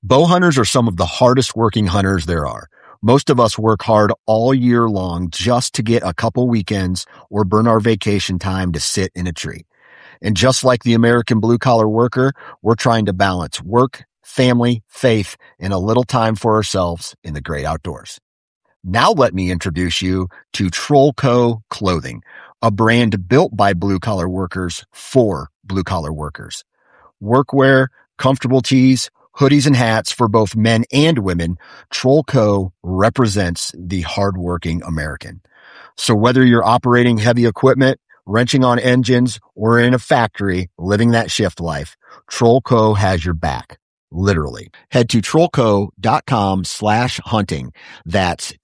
Bow hunters are some of the hardest working hunters there are. Most of us work hard all year long just to get a couple weekends or burn our vacation time to sit in a tree. And just like the American blue-collar worker, we're trying to balance work, family, faith, and a little time for ourselves in the great outdoors. Now let me introduce you to Trollco Clothing, a brand built by blue-collar workers for blue-collar workers. Workwear, comfortable tees, hoodies and hats for both men and women, Trollco represents the hardworking American. So whether you're operating heavy equipment, wrenching on engines, or in a factory living that shift life, Trollco has your back. Literally. Head to trollco.com/hunting. That's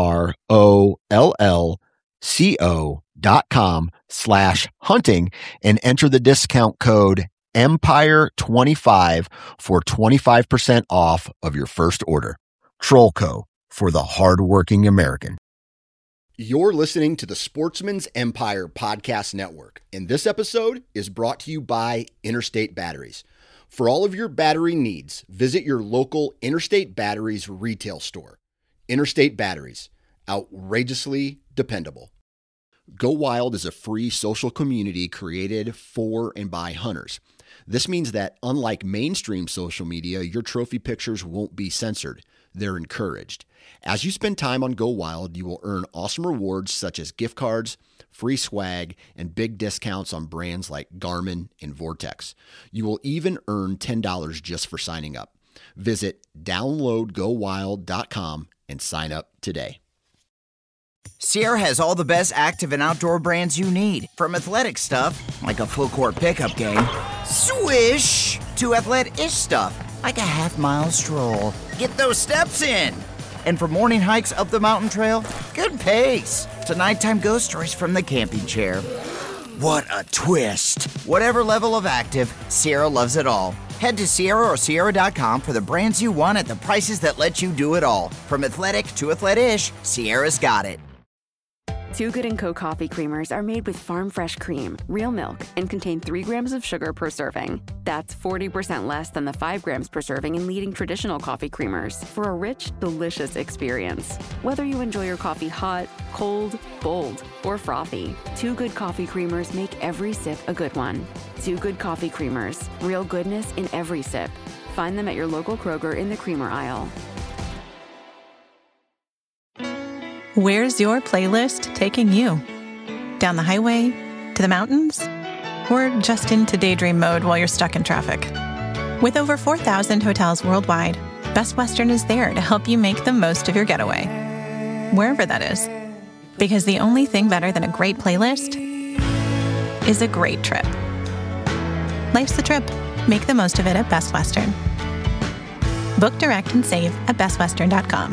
TROLLCO.com/hunting and enter the discount code Empire25 for 25% off of your first order. Trollco, for the hardworking American. You're listening to the Sportsman's Empire Podcast Network, and this episode is brought to you by Interstate Batteries. For all of your battery needs, visit your local Interstate Batteries retail store. Interstate Batteries, outrageously dependable. Go Wild is a free social community created for and by hunters. This means that unlike mainstream social media, your trophy pictures won't be censored. They're encouraged. As you spend time on Go Wild, you will earn awesome rewards such as gift cards, free swag, and big discounts on brands like Garmin and Vortex. You will even earn $10 just for signing up. Visit downloadgowild.com and sign up today. Sierra has all the best active and outdoor brands you need. From athletic stuff, like a full court pickup game, swish, to athlete-ish stuff, like a half-mile stroll. Get those steps in. And for morning hikes up the mountain trail, good pace. To nighttime ghost stories from the camping chair. What a twist. Whatever level of active, Sierra loves it all. Head to Sierra or Sierra.com for the brands you want at the prices that let you do it all. From athletic to athlete-ish, Sierra's got it. Too Good & Co. coffee creamers are made with farm fresh cream, real milk, and contain 3 grams of sugar per serving. That's 40% less than the 5 grams per serving in leading traditional coffee creamers for a rich, delicious experience. Whether you enjoy your coffee hot, cold, bold, or frothy, Too Good coffee creamers make every sip a good one. Too Good coffee creamers, real goodness in every sip. Find them at your local Kroger in the creamer aisle. Where's your playlist taking you? Down the highway? To the mountains? Or just into daydream mode while you're stuck in traffic? With over 4,000 hotels worldwide, Best Western is there to help you make the most of your getaway, wherever that is. Because the only thing better than a great playlist is a great trip. Life's the trip. Make the most of it at Best Western. Book direct and save at bestwestern.com.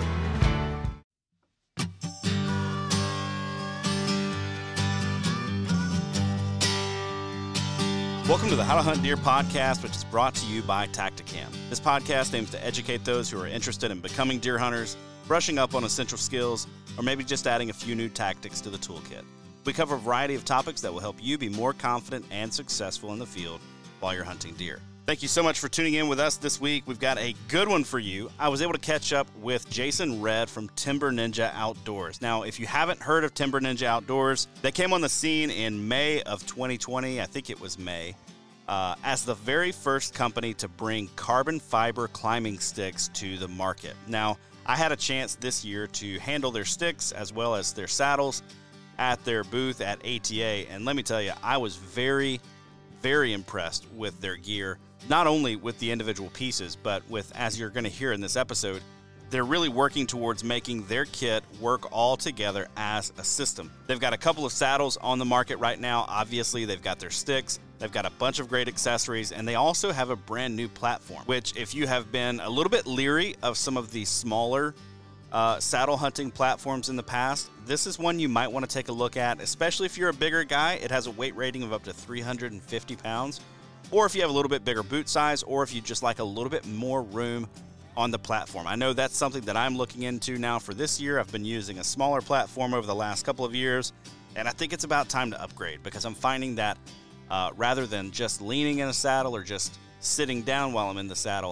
Welcome to the How to Hunt Deer podcast, which is brought to you by Tactacam. This podcast aims to educate those who are interested in becoming deer hunters, brushing up on essential skills, or maybe just adding a few new tactics to the toolkit. We cover a variety of topics that will help you be more confident and successful in the field while you're hunting deer. Thank you so much for tuning in with us this week. We've got a good one for you. I was able to catch up with Jason Redd from Timber Ninja Outdoors. Now, if you haven't heard of Timber Ninja Outdoors, they came on the scene in May of 2020. I think it was May. As the very first company to bring carbon fiber climbing sticks to the market. Now, I had a chance this year to handle their sticks as well as their saddles at their booth at ATA, and let me tell you, I was very, very impressed with their gear. Not only with the individual pieces, but with, as you're going to hear in this episode, they're really working towards making their kit work all together as a system. They've got a couple of saddles on the market right now. Obviously, they've got their sticks. They've got a bunch of great accessories, and they also have a brand new platform, which if you have been a little bit leery of some of the smaller saddle hunting platforms in the past, this is one you might want to take a look at, especially if you're a bigger guy. It has a weight rating of up to 350 pounds. Or if you have a little bit bigger boot size, or if you just like a little bit more room on the platform. I know that's something that I'm looking into now for this year. I've been using a smaller platform over the last couple of years, and I think it's about time to upgrade because I'm finding that rather than just leaning in a saddle or just sitting down while I'm in the saddle,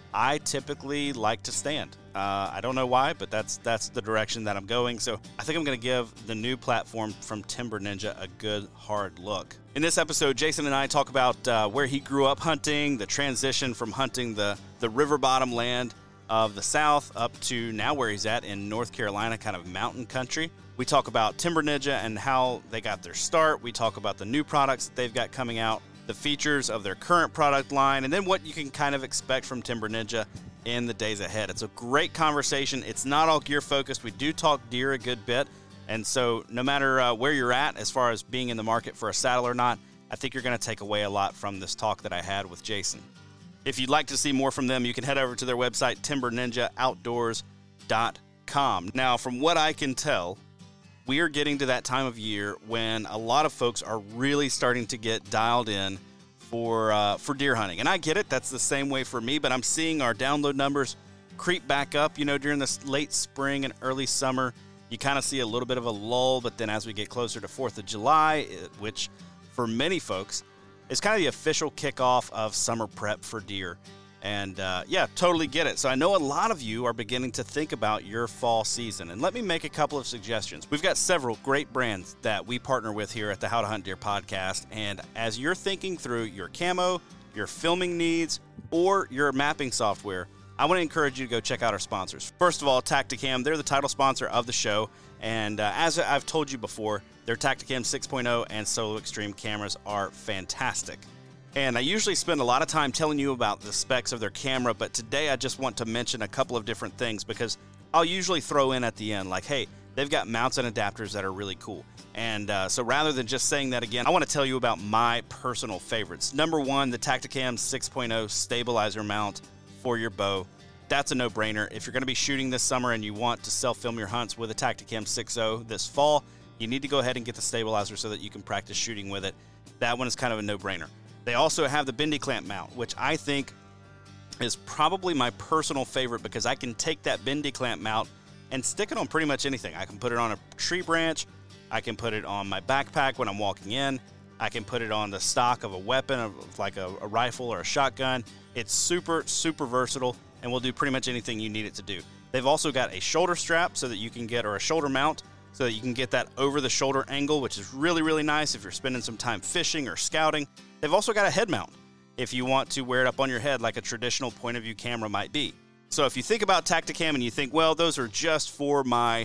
I typically like to stand. I don't know why, but that's the direction that I'm going. So I think I'm going to give the new platform from Timber Ninja a good hard look. In this episode, Jason and I talk about where he grew up hunting, the transition from hunting the river bottom land of the South up to now where he's at in North Carolina, kind of mountain country. We talk about Timber Ninja and how they got their start. We talk about the new products that they've got coming out, the features of their current product line, and then what you can kind of expect from Timber Ninja in the days ahead. It's a great conversation. It's not all gear focused. We do talk deer a good bit, and so no matter where you're at as far as being in the market for a saddle or not, I think you're going to take away a lot from this talk that I had with Jason. If you'd like to see more from them, you can head over to their website, timberninjaoutdoors.com. Now, from what I can tell, we are getting to that time of year when a lot of folks are really starting to get dialed in for deer hunting. And I get it. That's the same way for me, but I'm seeing our download numbers creep back up. You know, during this late spring and early summer, you kind of see a little bit of a lull, but then as we get closer to 4th of July, which for many folks is kind of the official kickoff of summer prep for deer. And yeah, totally get it. So I know a lot of you are beginning to think about your fall season. And let me make a couple of suggestions. We've got several great brands that we partner with here at the How to Hunt Deer podcast. And as you're thinking through your camo, your filming needs, or your mapping software, I want to encourage you to go check out our sponsors. First of all, Tactacam. They're the title sponsor of the show. And as I've told you before, their Tactacam 6.0 and Solo Extreme cameras are fantastic. And I usually spend a lot of time telling you about the specs of their camera, but today I just want to mention a couple of different things because I'll usually throw in at the end like, hey, they've got mounts and adapters that are really cool. And so rather than just saying that again, I want to tell you about my personal favorites. Number one, the Tactacam 6.0 stabilizer mount for your bow. That's a no-brainer. If you're going to be shooting this summer and you want to self-film your hunts with a Tactacam 6.0 this fall, you need to go ahead and get the stabilizer so that you can practice shooting with it. That one is kind of a no-brainer. They also have the bendy clamp mount, which I think is probably my personal favorite because I can take that bendy clamp mount and stick it on pretty much anything. I can put it on a tree branch. I can put it on my backpack when I'm walking in. I can put it on the stock of a weapon, like a rifle or a shotgun. It's super, super versatile and will do pretty much anything you need it to do. They've also got a shoulder strap so that you can get, or a shoulder mount, so that you can get that over the shoulder angle, which is really, really nice if you're spending some time fishing or scouting. They've also got a head mount if you want to wear it up on your head like a traditional point of view camera might be. So if you think about Tactacam and you think, well, those are just for my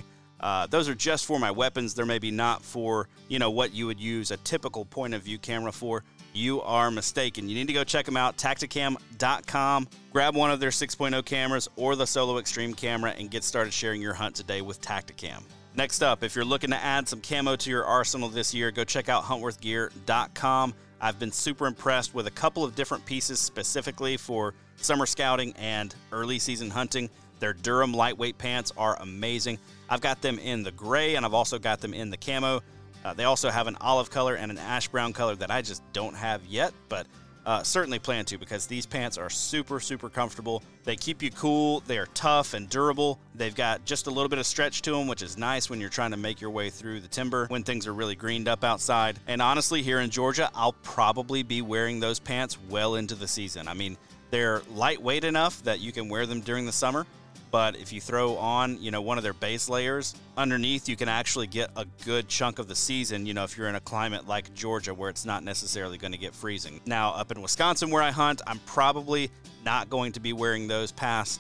weapons, they're maybe not for, you know, what you would use a typical point of view camera for, you are mistaken. You need to go check them out, Tactacam.com. Grab one of their 6.0 cameras or the Solo Extreme camera and get started sharing your hunt today with Tactacam. Next up, if you're looking to add some camo to your arsenal this year, go check out huntworthgear.com. I've been super impressed with a couple of different pieces specifically for summer scouting and early season hunting. Their Durham lightweight pants are amazing. I've got them in the gray and I've also got them in the camo. They also have an olive color and an ash brown color that I just don't have yet, but certainly plan to because these pants are super, super comfortable. They keep you cool. They are tough and durable. They've got just a little bit of stretch to them, which is nice when you're trying to make your way through the timber when things are really greened up outside. And honestly, here in Georgia, I'll probably be wearing those pants well into the season. I mean, they're lightweight enough that you can wear them during the summer. But if you throw on, you know, one of their base layers underneath, you can actually get a good chunk of the season, you know, if you're in a climate like Georgia where it's not necessarily going to get freezing. Now, up in Wisconsin where I hunt, I'm probably not going to be wearing those past,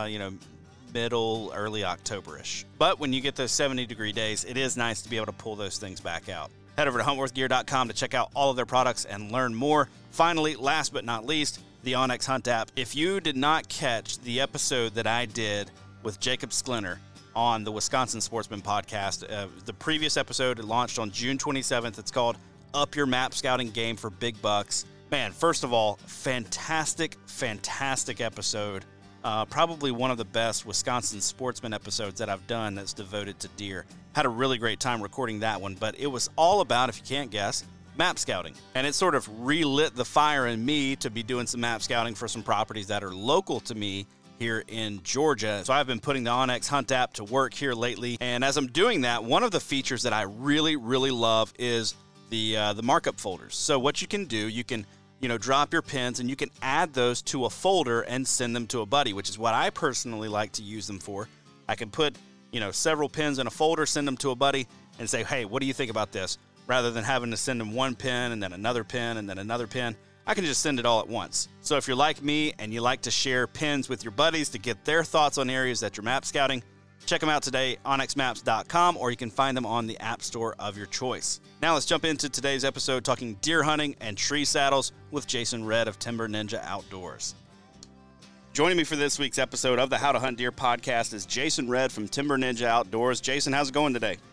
middle, early October-ish. But when you get those 70-degree days, it is nice to be able to pull those things back out. Head over to huntworthgear.com to check out all of their products and learn more. Finally, last but not least, the onX Hunt app. If you did not catch the episode that I did with Jacob Sklinner on the Wisconsin Sportsman podcast, the previous episode launched on June 27th. It's called Up Your Map Scouting Game for Big Bucks. Man, first of all, fantastic, fantastic episode. Probably one of the best Wisconsin Sportsman episodes that I've done that's devoted to deer. Had a really great time recording that one, but it was all about, if you can't guess, map scouting. And it sort of relit the fire in me to be doing some map scouting for some properties that are local to me here in Georgia. So I've been putting the onX Hunt app to work here lately. And as I'm doing that, one of the features that I really, really love is the markup folders. So what you can do, you can drop your pins, and you can add those to a folder and send them to a buddy, which is what I personally like to use them for. I can put, several pins in a folder, send them to a buddy, and say, hey, what do you think about this? Rather than having to send them one pin and then another pin and then another pin, I can just send it all at once. So if you're like me and you like to share pins with your buddies to get their thoughts on areas that you're map scouting, check them out today, onxmaps.com, or you can find them on the app store of your choice. Now let's jump into today's episode talking deer hunting and tree saddles with Jason Redd of Timber Ninja Outdoors. Joining me for this week's episode of the How to Hunt Deer podcast is Jason Redd from Timber Ninja Outdoors. Jason, how's it going today?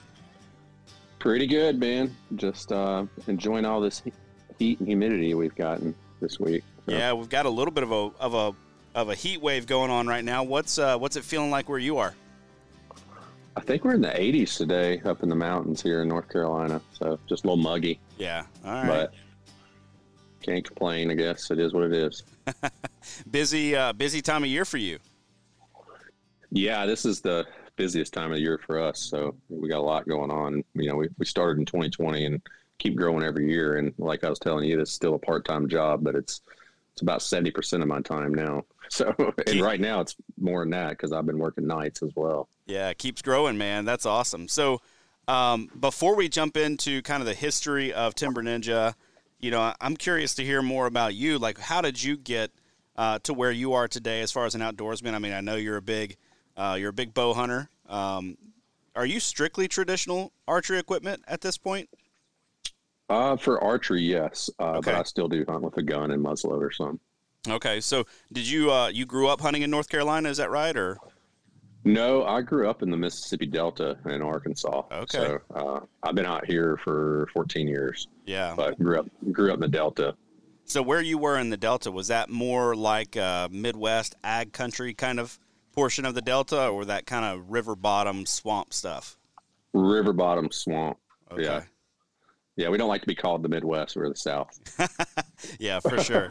Pretty good, man. Just enjoying all this heat and humidity we've gotten this week. So. Yeah, we've got a little bit of a heat wave going on right now. What's it feeling like where you are? I think we're in the 80s today up in the mountains here in North Carolina. So just a little muggy. Yeah, all right. But can't complain, I guess. It is what it is. Busy time of year for you. Yeah, this is the busiest time of year for us. So we got a lot going on. We started in 2020 and keep growing every year. And like I was telling you, it's still a part-time job, but it's about 70% of my time now. So, and right now it's more than that because I've been working nights as well. Yeah, it keeps growing, man. That's awesome. So before we jump into kind of the history of Timber Ninja, I'm curious to hear more about you. Like, how did you get to where you are today as far as an outdoorsman? I mean, I know you're a big bow hunter. Are you strictly traditional archery equipment at this point? For archery, yes. Okay. But I still do hunt with a gun and muzzleloader some. Okay. So did you, you grew up hunting in North Carolina? Is that right? Or? No, I grew up in the Mississippi Delta in Arkansas. Okay. So, I've been out here for 14 years. Yeah. But grew up in the Delta. So where you were in the Delta, was that more like a Midwest ag country kind of portion of the Delta, or that kind of river bottom swamp stuff? River bottom swamp. Okay. Yeah. Yeah, we don't like to be called the Midwest. We're the South. Yeah, for sure.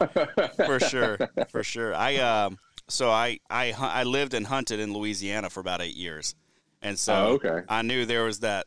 For sure. I lived and hunted in Louisiana for about 8 years. And so I knew there was that.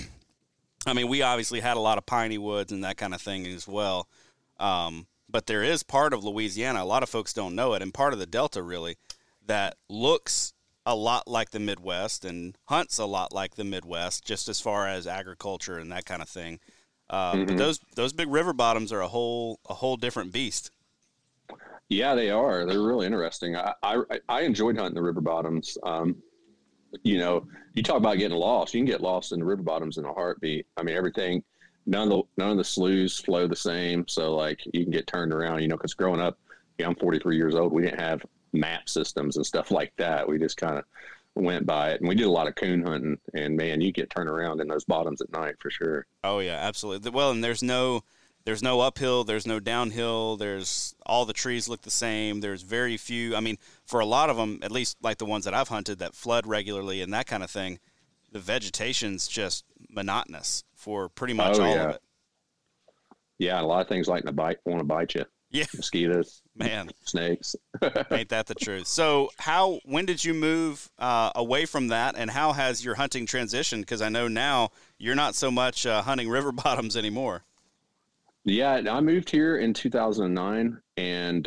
I mean, we obviously had a lot of piney woods and that kind of thing as well. But there is part of Louisiana, a lot of folks don't know it, and part of the Delta really, that looks a lot like the Midwest and hunts a lot like the Midwest, just as far as agriculture and that kind of thing. But those big river bottoms are a whole different beast. Yeah, they are. They're really interesting. I enjoyed hunting the river bottoms. You talk about getting lost. You can get lost in the river bottoms in a heartbeat. I mean, everything. None of the sloughs flow the same. So like you can get turned around. Because growing up, I'm 43 years old. We didn't have map systems and stuff like that. We just kind of went by it, and we did a lot of coon hunting, and man, you get turned around in those bottoms at night for sure. Oh yeah, absolutely. Well, and there's no uphill, there's no downhill, there's all the trees look the same. There's very few. I mean, for a lot of them, at least like the ones that I've hunted that flood regularly and that kind of thing, the vegetation's just monotonous for pretty much all of it. Yeah, a lot of things want to bite you. Yeah. Mosquitoes. Man. Snakes. Ain't that the truth? So when did you move away from that, and how has your hunting transitioned? Because I know now you're not so much hunting river bottoms anymore. Yeah, I moved here in 2009, and,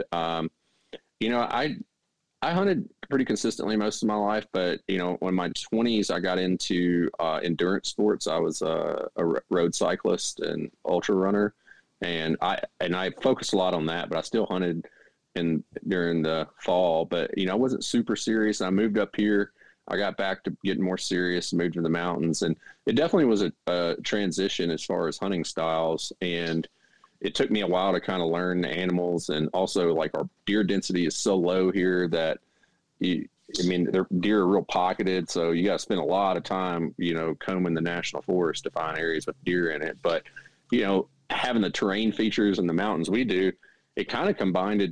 I hunted pretty consistently most of my life, but, in my 20s, I got into endurance sports. I was a road cyclist and ultra runner. And I focused a lot on that, but I still hunted during the fall. But I wasn't super serious. I moved up here. I got back to getting more serious, moved to the mountains, and it definitely was a transition as far as hunting styles. And it took me a while to kind of learn the animals, and also like our deer density is so low here that their deer are real pocketed, so you got to spend a lot of time, combing the national forest to find areas with deer in it. But having the terrain features in the mountains we do, it kind of combined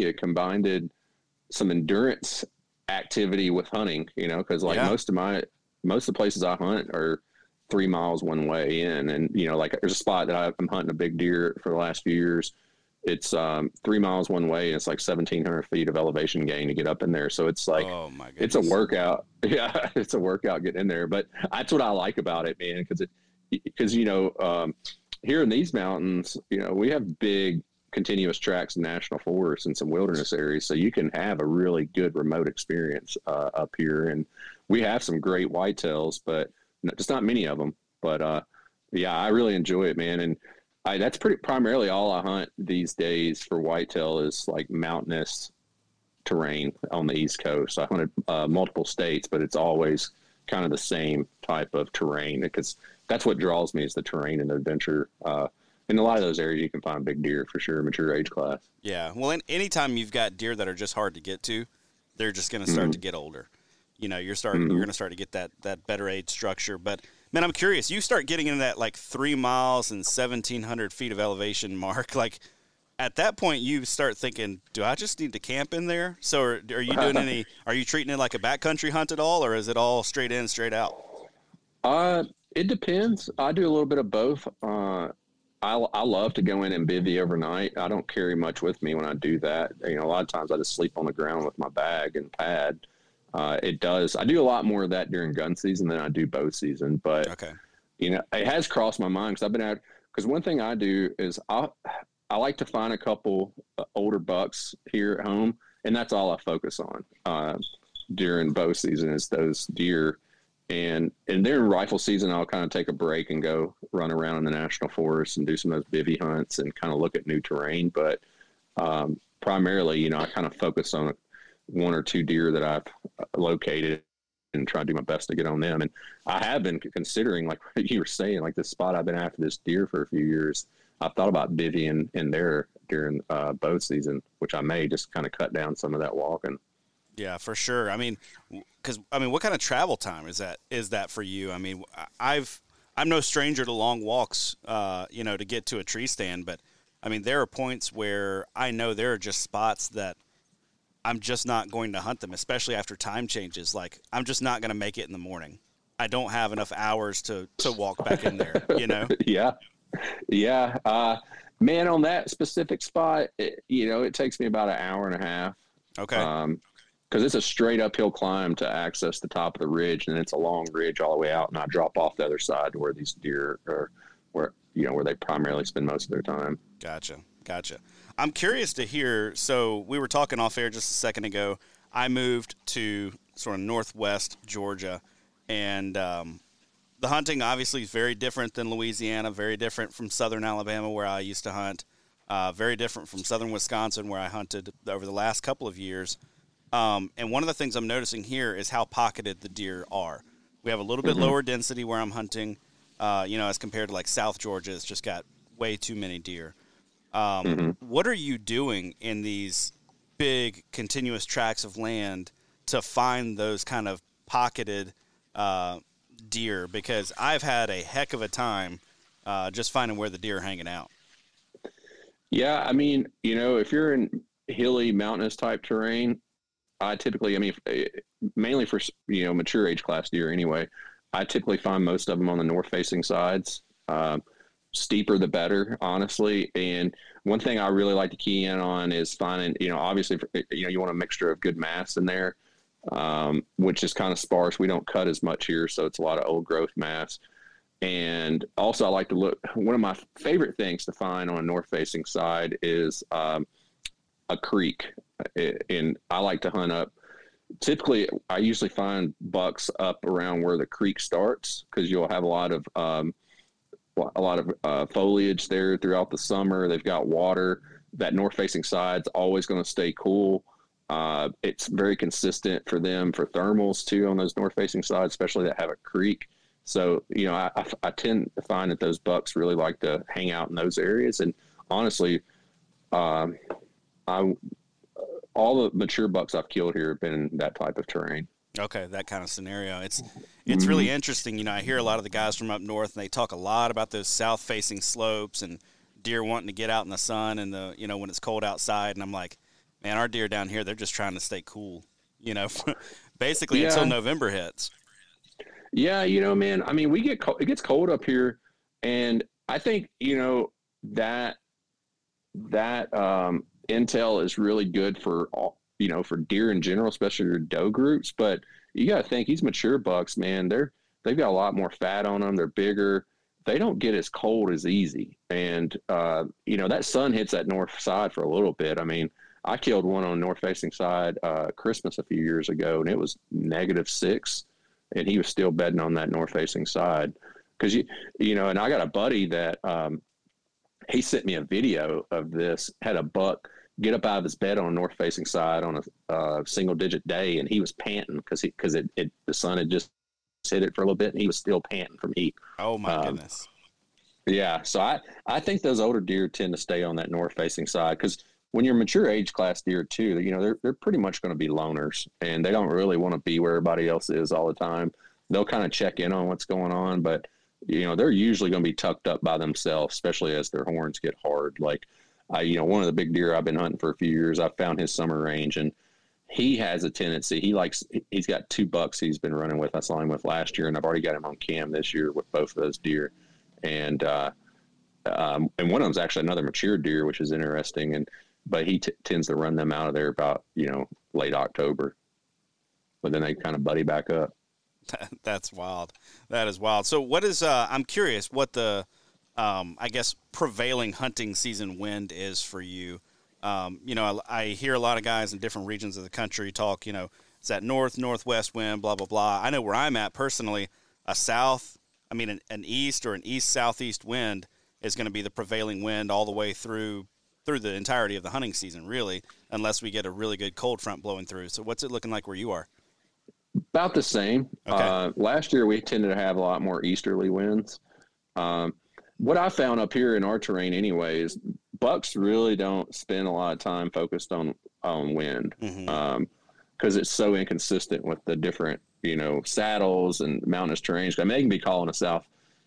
some endurance activity with hunting, because most of the places I hunt are 3 miles one way in, and there's a spot that I'm hunting a big deer for the last few years. It's 3 miles one way, and it's like 1,700 feet of elevation gain to get up in there. So it's like, oh my it's goodness, a workout. Yeah, it's a workout getting in there. But that's what I like about it, man, because here in these mountains, we have big continuous tracks and national forests and some wilderness areas. So you can have a really good remote experience up here. And we have some great whitetails, but just not many of them. But yeah, I really enjoy it, man. And that's primarily all I hunt these days for whitetail is like mountainous terrain on the East Coast. I hunted multiple states, but it's always kind of the same type of terrain because that's what draws me is the terrain and the adventure. In a lot of those areas, you can find big deer for sure, mature age class. Yeah. Well, anytime you've got deer that are just hard to get to, they're just going to start to get older. You know, you're going to start to get that better age structure. But, man, I'm curious. You start getting into that, like, 3 miles and 1,700 feet of elevation mark. Like, at that point, you start thinking, do I just need to camp in there? So are you doing are you treating it like a backcountry hunt at all, or is it all straight in, straight out? It depends. I do a little bit of both. I love to go in and bivvy overnight. I don't carry much with me when I do that. You know, a lot of times I just sleep on the ground with my bag and pad. I do a lot more of that during gun season than I do bow season, but okay. You know, it has crossed my mind because one thing I do is I like to find a couple older bucks here at home, and that's all I focus on during bow season is those deer. And during rifle season, I'll kind of take a break and go run around in the national forest and do some of those bivvy hunts and kind of look at new terrain. But primarily, you know, I kind of focus on one or two deer that I've located and try to do my best to get on them. And I have been considering, like what you were saying, like this spot I've been after this deer for a few years. I've thought about bivvying in there during bow season, which I may just kind of cut down some of that walking. Yeah, for sure. I mean, what kind of travel time is that for you? I mean, I'm no stranger to long walks, you know, to get to a tree stand, but I mean, there are points where I know there are just spots that I'm just not going to hunt them, especially after time changes. Like, I'm just not going to make it in the morning. I don't have enough hours to walk back in there, you know? Yeah. Man, on that specific spot, it takes me about an hour and a half. Okay. Because it's a straight uphill climb to access the top of the ridge, and it's a long ridge all the way out, and I drop off the other side to where these deer are, where they primarily spend most of their time. Gotcha. I'm curious to hear, so we were talking off air just a second ago. I moved to sort of northwest Georgia, and the hunting obviously is very different than Louisiana, very different from southern Alabama where I used to hunt, very different from southern Wisconsin where I hunted over the last couple of years. And one of the things I'm noticing here is how pocketed the deer are. We have a little bit lower density where I'm hunting, as compared to like South Georgia. It's just got way too many deer. What are you doing in these big continuous tracts of land to find those kind of pocketed deer? Because I've had a heck of a time just finding where the deer are hanging out. Yeah, I mean, if you're in hilly, mountainous type terrain, I typically, mainly for, mature age class deer anyway, I typically find most of them on the north facing sides. Steeper the better, honestly. And one thing I really like to key in on is finding, obviously, you want a mixture of good mass in there, which is kind of sparse. We don't cut as much here, so it's a lot of old growth mass. And also I like to look, one of my favorite things to find on a north facing side is a creek. And I like to hunt up. Typically, I usually find bucks up around where the creek starts because you'll have a lot of foliage there throughout the summer. They've got water. That north-facing side's always going to stay cool. It's very consistent for them for thermals too on those north-facing sides, especially that have a creek. So I tend to find that those bucks really like to hang out in those areas. And honestly, all the mature bucks I've killed here have been in that type of terrain. Okay, that kind of scenario. It's really interesting. I hear a lot of the guys from up north, and they talk a lot about those south-facing slopes and deer wanting to get out in the sun and when it's cold outside. And I'm like, man, our deer down here, they're just trying to stay cool, basically until November hits. Yeah, man, I mean, it gets cold up here, and I think, that intel is really good for all, for deer in general, especially your doe groups. But you got to think these mature bucks, man, they've got a lot more fat on them. They're bigger. they don't get as cold as easy. And, that sun hits that north side for a little bit. I mean, I killed one on north facing side Christmas a few years ago, and it was -6, and he was still bedding on that north facing side. Because, and I got a buddy that he sent me a video of this, had a buck get up out of his bed on a north facing side on a single digit day, and he was panting because the sun had just hit it for a little bit, and he was still panting from heat. Oh my goodness. Yeah. So I think those older deer tend to stay on that north facing side, because when you're mature age class deer too, they're pretty much going to be loners, and they don't really want to be where everybody else is all the time. They'll kind of check in on what's going on, but they're usually going to be tucked up by themselves, especially as their horns get hard. Like one of the big deer I've been hunting for a few years, I found his summer range, and he has a tendency. He's got 2 bucks he's been running with. I saw him with last year, and I've already got him on cam this year with both of those deer. And one of them's actually another mature deer, which is interesting. But he tends to run them out of there about, late October, but then they kind of buddy back up. That's wild. That is wild. So what is, I'm curious what the, I guess, prevailing hunting season wind is for you. I hear a lot of guys in different regions of the country talk, it's that northwest wind, blah, blah, blah. I know where I'm at personally, an east or an east-southeast wind is going to be the prevailing wind all the way through the entirety of the hunting season, really, unless we get a really good cold front blowing through. So what's it looking like where you are? About the same. Okay. Last year, we tended to have a lot more easterly winds. What I found up here in our terrain anyway is bucks really don't spend a lot of time focused on wind, because it's so inconsistent with the different, saddles and mountainous terrains. I mean, they can be calling a south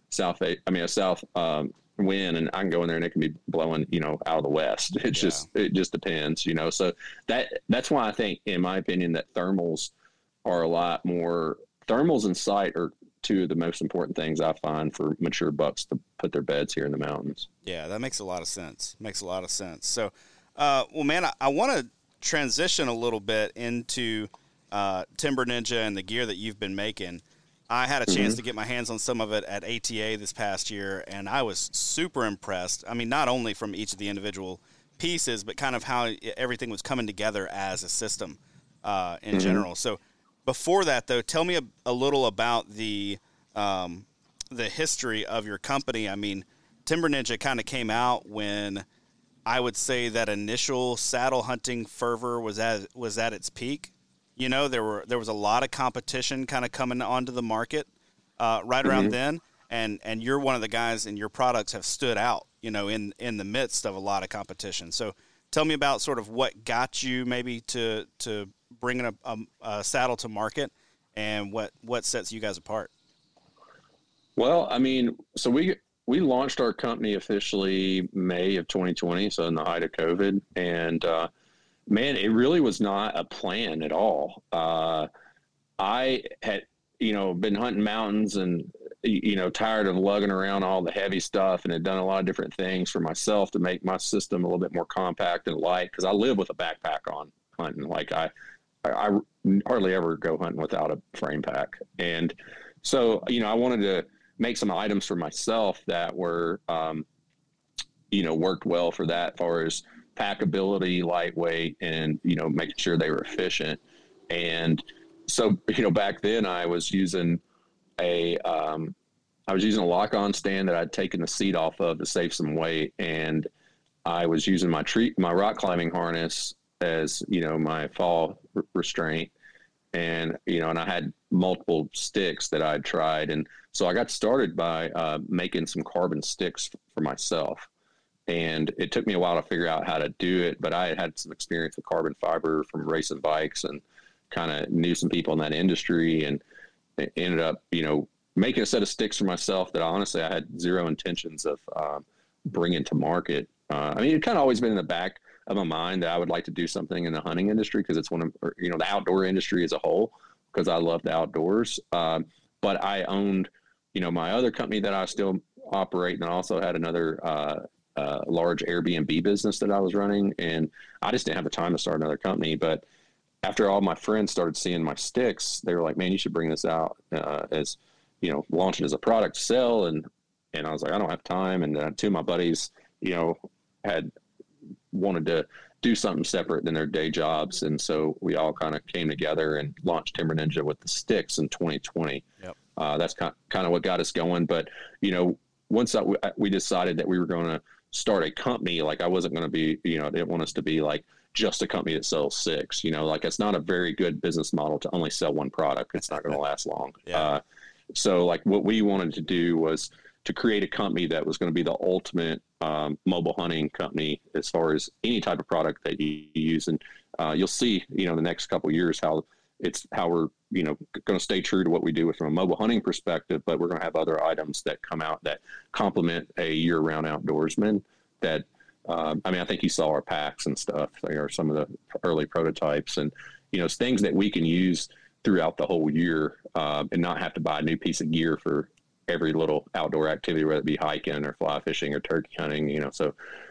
wind, and I can go in there and it can be blowing, out of the west. It just depends, So that's why I think, in my opinion, that thermals are a lot more. Thermals and sight are 2 of the most important things I find for mature bucks to put their beds here in the mountains. Yeah, that makes a lot of sense. So, man, I want to transition a little bit into Timber Ninja and the gear that you've been making. I had a chance to get my hands on some of it at ATA this past year, and I was super impressed. I mean, not only from each of the individual pieces, but kind of how everything was coming together as a system in general. So before that, though, tell me a little about the history of your company. I mean, Timber Ninja kind of came out when I would say that initial saddle hunting fervor was at its peak. There was a lot of competition kind of coming onto the market right around then, and you're one of the guys, and your products have stood out, in the midst of a lot of competition. So tell me about sort of what got you maybe to bringing a saddle to market, and what sets you guys apart. Well, I mean, so we launched our company officially May of 2020, so in the height of COVID, and man, it really was not a plan at all. I had, been hunting mountains and, tired of lugging around all the heavy stuff, and had done a lot of different things for myself to make my system a little bit more compact and light. Cause I live with a backpack on hunting. Like I hardly ever go hunting without a frame pack. And so, I wanted to make some items for myself that were, worked well for that, as far as packability, lightweight, and making sure they were efficient. And so back then I was using a lock-on stand that I'd taken the seat off of to save some weight, and I was using my rock climbing harness as my fall restraint, and and I had multiple sticks that I'd tried, and so I got started by making some carbon sticks for myself. And it took me a while to figure out how to do it, but I had some experience with carbon fiber from racing bikes, and kind of knew some people in that industry, and ended up, making a set of sticks for myself that honestly I had zero intentions of bringing to market. I mean, it kind of always been in the back of my mind that I would like to do something in the hunting industry, because it's one of, the outdoor industry as a whole, because I love the outdoors. But I owned, my other company that I still operate, and I also had another large Airbnb business that I was running, and I just didn't have the time to start another company. But after all my friends started seeing my sticks, they were like, man, you should bring this out as, launch it as a product to sell. And And I was like, I don't have time. And two of my buddies, had wanted to do something separate than their day jobs. And so we all kind of came together and launched Timber Ninja with the sticks in 2020. Yep. That's kind of what got us going. But, once we decided that we were going to start a company, like I wasn't going to be, I didn't want us to be like just a company that sells sticks, like it's not a very good business model to only sell one product. It's not going to last long. Yeah. So like what we wanted to do was to create a company that was going to be the ultimate mobile hunting company as far as any type of product that you use. And you'll see, the next couple of years how we're, going to stay true to what we do from a mobile hunting perspective, but we're going to have other items that come out that complement a year-round outdoorsman that, I think you saw our packs and stuff. They are some of the early prototypes and, it's things that we can use throughout the whole year and not have to buy a new piece of gear for every little outdoor activity, whether it be hiking or fly fishing or turkey hunting, so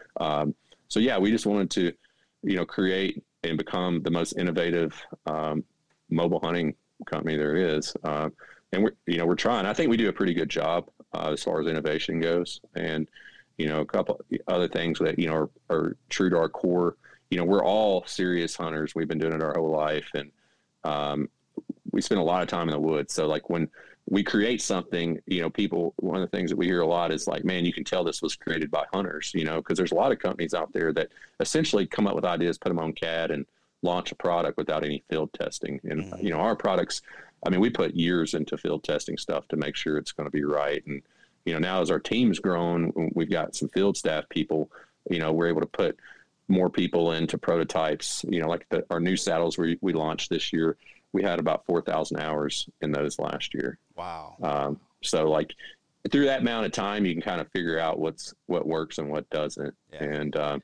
yeah, we just wanted to, create and become the most innovative mobile hunting company there is. And we're trying. I think we do a pretty good job as far as innovation goes. And, a couple other things that, are true to our core. We're all serious hunters. We've been doing it our whole life. And we spend a lot of time in the woods. So like when we create something, people, one of the things that we hear a lot is like, man, you can tell this was created by hunters, because there's a lot of companies out there that essentially come up with ideas, put them on CAD and launch a product without any field testing. And, our products, we put years into field testing stuff to make sure it's going to be right. And, now as our team's grown, we've got some field staff people, we're able to put more people into prototypes, like our new saddles we launched this year. We had about 4,000 hours in those last year. Wow. So like through that amount of time, you can kind of figure out what works and what doesn't. Yeah. And,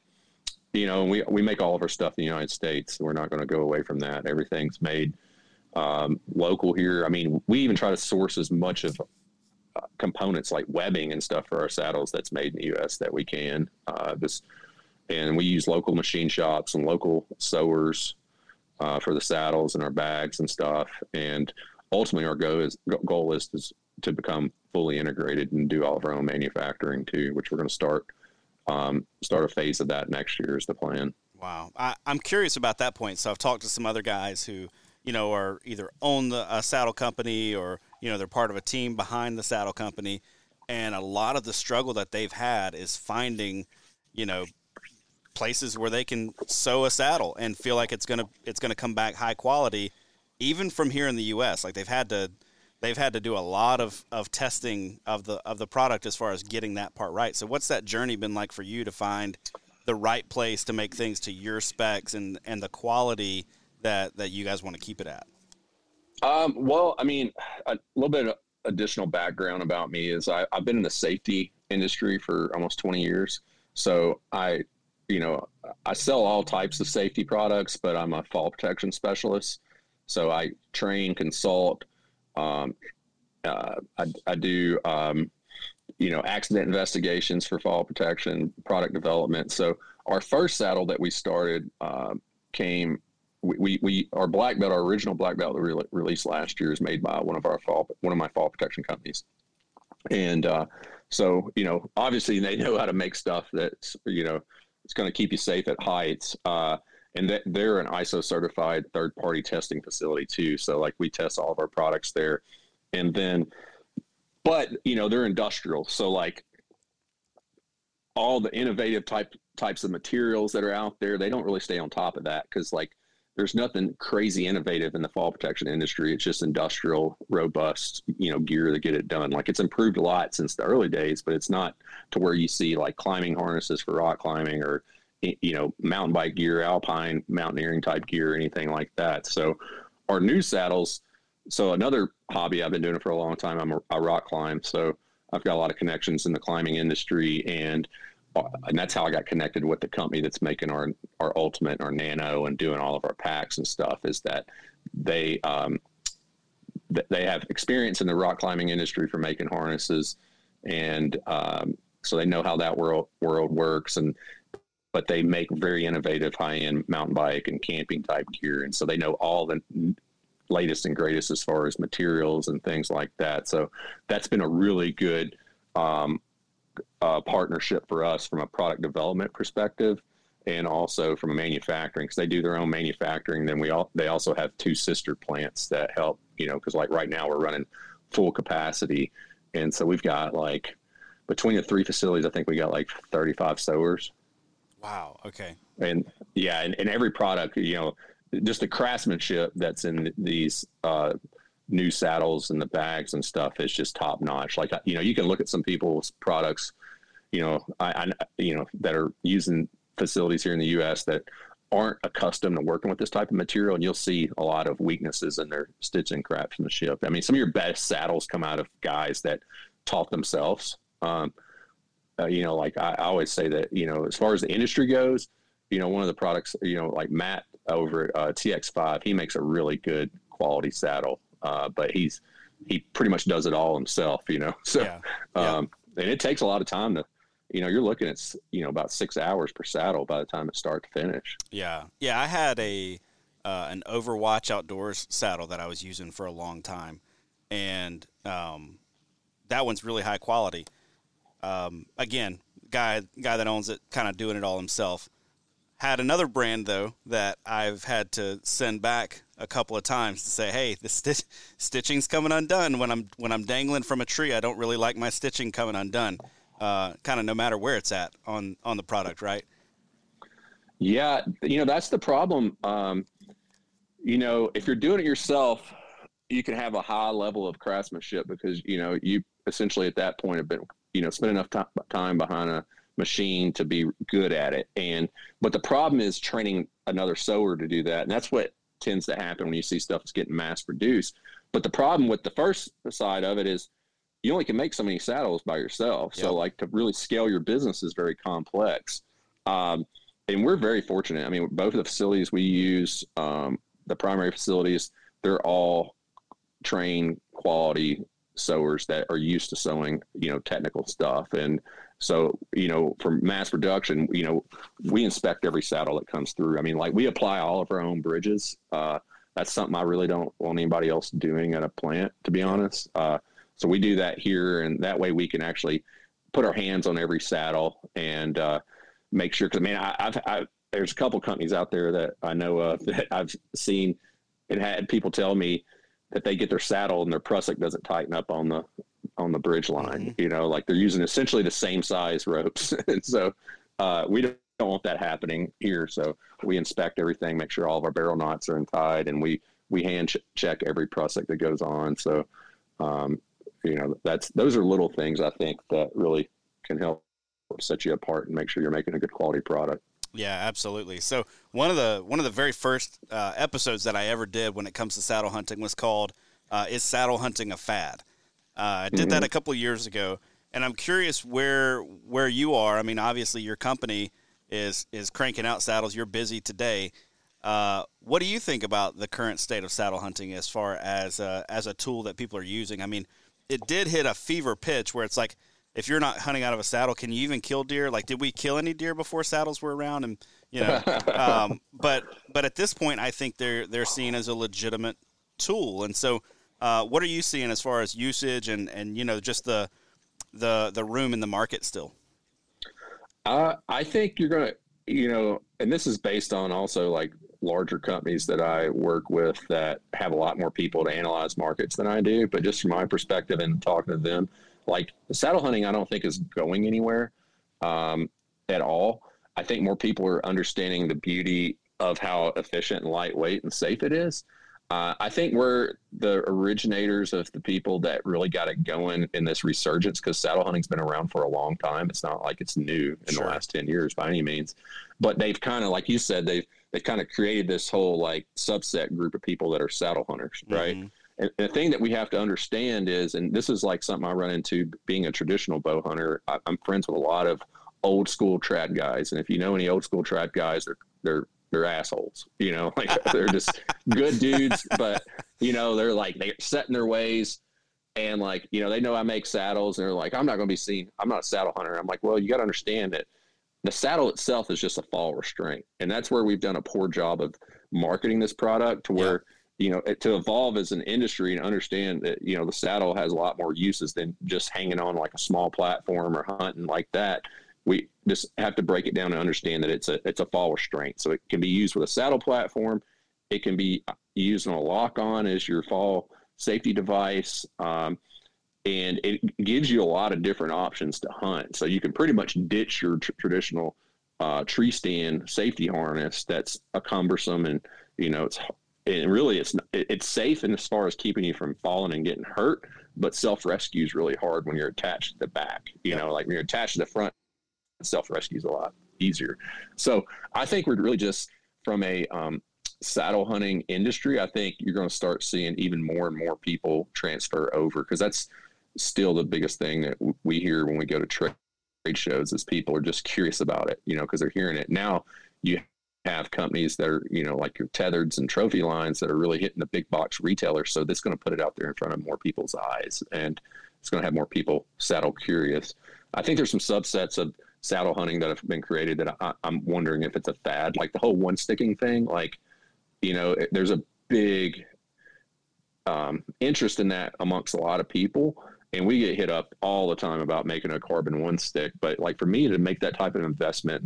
we make all of our stuff in the United States. We're not going to go away from that. Everything's made local here. We even try to source as much of components like webbing and stuff for our saddles that's made in the U.S. that we can. And we use local machine shops and local sewers for the saddles and our bags and stuff. And ultimately, our goal is to become fully integrated and do all of our own manufacturing too, which we're going to start a phase of that next year is the plan. Wow. I'm curious about that point. So I've talked to some other guys who, are either own a saddle company or, they're part of a team behind the saddle company. And a lot of the struggle that they've had is finding, places where they can sew a saddle and feel like it's going to come back high quality, even from here in the U.S. Like they've had to do a lot of testing of the product as far as getting that part right. So what's that journey been like for you to find the right place to make things to your specs and the quality that you guys want to keep it at? Well, a little bit of additional background about me is I've been in the safety industry for almost 20 years. So I sell all types of safety products, but I'm a fall protection specialist. So I train, consult, I do, accident investigations for fall protection, product development. So our first saddle that we started our black belt, our original black belt that we released last year is made by one of my fall protection companies. And so, obviously they know how to make stuff that's, it's going to keep you safe at heights. And they're an ISO certified third-party testing facility too. So like we test all of our products there. And then, but they're industrial. So like all the innovative types of materials that are out there, they don't really stay on top of that. Cause like there's nothing crazy innovative in the fall protection industry. It's just industrial, robust, gear to get it done. Like it's improved a lot since the early days, but it's not to where you see like climbing harnesses for rock climbing or, mountain bike gear, alpine mountaineering type gear, anything like that. So our new saddles, so another hobby, I've been doing it for a long time. I rock climb. So I've got a lot of connections in the climbing industry and that's how I got connected with the company that's making our Ultimate, our Nano, and doing all of our packs and stuff. Is that they have experience in the rock climbing industry for making harnesses, and so they know how that world works. But they make very innovative high-end mountain bike and camping type gear, and so they know all the latest and greatest as far as materials and things like that. So that's been a really good partnership for us from a product development perspective, and also from a manufacturing, because they do their own manufacturing. Then they also have 2 sister plants that help, because like right now we're running full capacity. And so we've got like between the 3 facilities, I think we got like 35 sowers. Wow. Okay. And yeah, and every product, just the craftsmanship that's in these new saddles and the bags and stuff is just top notch. Like, you can look at some people's products, I that are using facilities here in the U.S. that aren't accustomed to working with this type of material, and you'll see a lot of weaknesses in their stitching craftsmanship. I mean, some of your best saddles come out of guys that taught themselves. Like I always say that, as far as the industry goes, one of the products, like Matt over at TX5, he makes a really good quality saddle, but he pretty much does it all himself, so, and it takes a lot of time to, you're looking at, about 6 hours per saddle by the time it start to finish. Yeah. Yeah. I had an Overwatch Outdoors saddle that I was using for a long time. And, that one's really high quality. Again, guy that owns it, kind of doing it all himself. Had another brand though that I've had to send back a couple of times to say, hey, the stitching's coming undone when I'm dangling from a tree. I don't really like my stitching coming undone. Kind of no matter where it's at on the product, right? Yeah, that's the problem. If you're doing it yourself, you can have a high level of craftsmanship because you essentially at that point have been spend enough time behind a machine to be good at it. But the problem is training another sewer to do that. And that's what tends to happen when you see stuff that's getting mass produced. But the problem with the first side of it is you only can make so many saddles by yourself. Yep. So like to really scale your business is very complex. And we're very fortunate. I mean, both of the facilities we use, the primary facilities, they're all trained quality sewers that are used to sewing, technical stuff. And so, for mass production, we inspect every saddle that comes through. I mean, like we apply all of our own bridges. That's something I really don't want anybody else doing at a plant, to be honest. So we do that here, and that way we can actually put our hands on every saddle and make sure. Because I've there's a couple companies out there that I know of that I've seen and had people tell me that they get their saddle and their prusik doesn't tighten up on the bridge line. Mm-hmm. Like they're using essentially the same size ropes, and so we don't want that happening here. So we inspect everything, make sure all of our barrel knots are untied, and we hand check every prusik that goes on. So. Those are little things I think that really can help set you apart and make sure you're making a good quality product. Yeah, absolutely. So one of the very first episodes that I ever did when it comes to saddle hunting was called "Is Saddle Hunting a Fad?" I did that a couple of years ago, and I'm curious where you are. I mean, obviously your company is cranking out saddles. You're busy today. What do you think about the current state of saddle hunting as far as a tool that people are using? I mean, it did hit a fever pitch where it's like, if you're not hunting out of a saddle, can you even kill deer? Like, did we kill any deer before saddles were around? And but at this point, I think they're seen as a legitimate tool. And so, what are you seeing as far as usage and just the room in the market still? I think you're gonna, and this is based on also like larger companies that I work with that have a lot more people to analyze markets than I do. But just from my perspective and talking to them, like saddle hunting, I don't think is going anywhere at all. I think more people are understanding the beauty of how efficient and lightweight and safe it is. I think we're the originators of the people that really got it going in this resurgence, because saddle hunting's been around for a long time. It's not like it's new in the last 10 years by any means, but they've kind of, like you said, they've kind of created this whole like subset group of people that are saddle hunters. Right. Mm-hmm. And the thing that we have to understand is, and this is like something I run into being a traditional bow hunter. I'm friends with a lot of old school trad guys. And if you know any old school trad guys, they're assholes, like they're just good dudes, but they're like, they're set in their ways. And like, they know I make saddles and they're like, I'm not going to be seen. I'm not a saddle hunter. I'm like, well, you got to understand that the saddle itself is just a fall restraint. And that's where we've done a poor job of marketing this product to where, to evolve as an industry and understand that, the saddle has a lot more uses than just hanging on like a small platform or hunting like that. We just have to break it down and understand that it's a fall restraint. So it can be used with a saddle platform. It can be used on a lock-on as your fall safety device. And it gives you a lot of different options to hunt. So you can pretty much ditch your traditional tree stand safety harness that's cumbersome, and it's safe in as far as keeping you from falling and getting hurt, but self-rescue is really hard when you're attached to the back. Like when you're attached to the front, self-rescue is a lot easier. So I think we're really just from a saddle hunting industry, I think you're going to start seeing even more and more people transfer over, because that's still the biggest thing that we hear when we go to trade shows is people are just curious about it, because they're hearing it. Now you have companies that are, like your Tethereds and Trophy lines that are really hitting the big box retailers. So that's going to put it out there in front of more people's eyes, and it's going to have more people saddle curious. I think there's some subsets of saddle hunting that have been created that I'm wondering if it's a fad, like the whole one sticking thing. Like, there's a big interest in that amongst a lot of people. And we get hit up all the time about making a carbon one stick. But like for me to make that type of investment,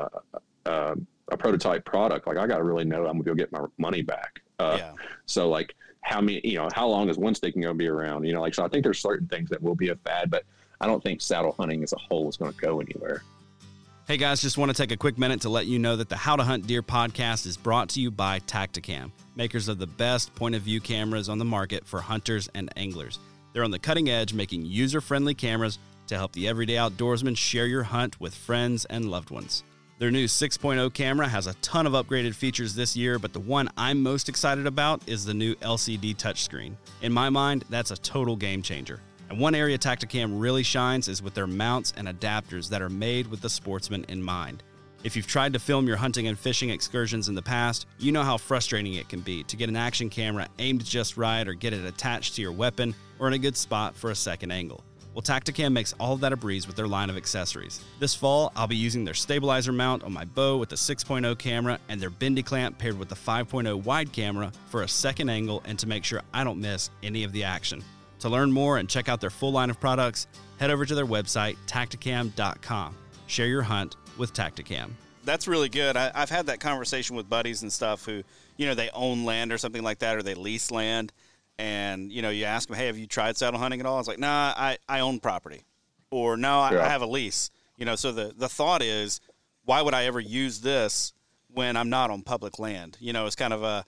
a prototype product, like I got to really know I'm gonna go get my money back. So like how long is one stick going to be around? So I think there's certain things that will be a fad, but I don't think saddle hunting as a whole is going to go anywhere. Hey guys, just want to take a quick minute to let you know that the How to Hunt Deer podcast is brought to you by Tactacam, makers of the best point of view cameras on the market for hunters and anglers. They're on the cutting edge, making user-friendly cameras to help the everyday outdoorsman share your hunt with friends and loved ones. Their new 6.0 camera has a ton of upgraded features this year, but the one I'm most excited about is the new LCD touchscreen. In my mind, that's a total game changer. And one area Tactacam really shines is with their mounts and adapters that are made with the sportsman in mind. If you've tried to film your hunting and fishing excursions in the past, you know how frustrating it can be to get an action camera aimed just right or get it attached to your weapon or in a good spot for a second angle. Well, Tactacam makes all of that a breeze with their line of accessories. This fall, I'll be using their stabilizer mount on my bow with the 6.0 camera and their bendy clamp paired with the 5.0 wide camera for a second angle and to make sure I don't miss any of the action. To learn more and check out their full line of products, head over to their website, tactacam.com. Share your hunt with Tactacam. That's really good. I've had that conversation with buddies and stuff who, they own land or something like that, or they lease land. And, you ask them, hey, have you tried saddle hunting at all? It's like, nah, I own property. Or, no, I have a lease. So the thought is, why would I ever use this when I'm not on public land? It's kind of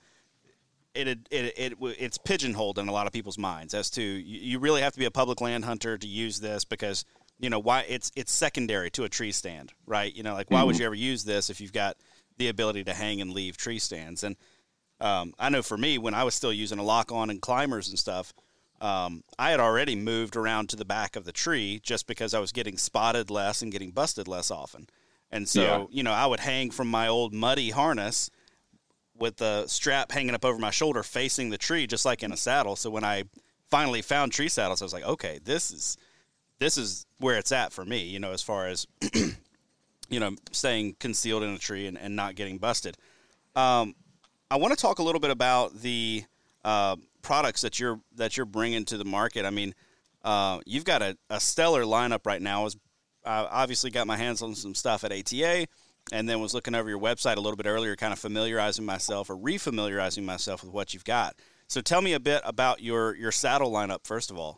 it's pigeonholed in a lot of people's minds as to you really have to be a public land hunter to use this because why it's secondary to a tree stand, right? Why would you ever use this if you've got the ability to hang and leave tree stands? And I know for me, when I was still using a lock-on and climbers and stuff, I had already moved around to the back of the tree just because I was getting spotted less and getting busted less often. And so, I would hang from my old muddy harness with the strap hanging up over my shoulder facing the tree, just like in a saddle. So when I finally found tree saddles, I was like, okay, this is where it's at for me, as far as, staying concealed in a tree and not getting busted. I want to talk a little bit about the products that you're bringing to the market. I mean, you've got a stellar lineup right now. I obviously got my hands on some stuff at ATA, and then was looking over your website a little bit earlier, kind of refamiliarizing myself with what you've got. So tell me a bit about your saddle lineup, first of all.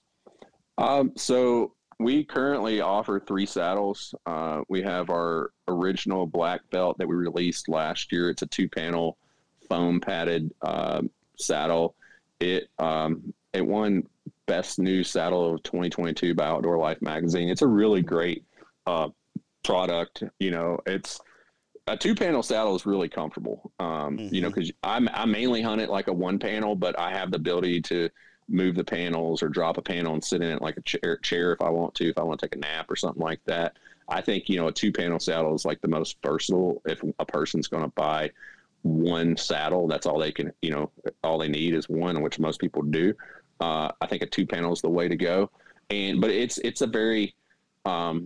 So we currently offer 3 saddles. We have our original black belt that we released last year. It's a 2-panel foam padded saddle. It won Best New Saddle of 2022 by Outdoor Life magazine. It's a really great product. It's a 2-panel saddle is really comfortable. Because I mainly hunt it like a 1-panel, but I have the ability to move the panels or drop a panel and sit in it like a chair if I want to take a nap or something like that. I think, a 2-panel saddle is like the most versatile. If a person's going to buy one saddle, that's all they can, all they need is one, which most people do. I think a 2-panel is the way to go. But it's a very,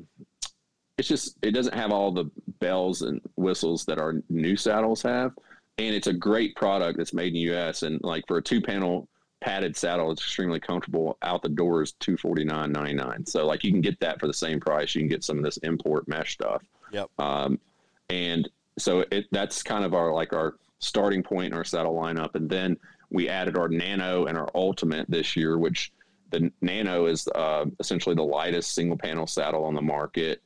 it doesn't have all the bells and whistles that our new saddles have. and it's a great product that's made in the U.S. And like for a 2-panel padded saddle, it's extremely comfortable. Out the door is $249.99. So like you can get that for the same price. You can get some of this import mesh stuff. Yep. And so that's kind of our starting point in our saddle lineup. And then we added our Nano and our Ultimate this year, which the Nano is essentially the lightest single panel saddle on the market.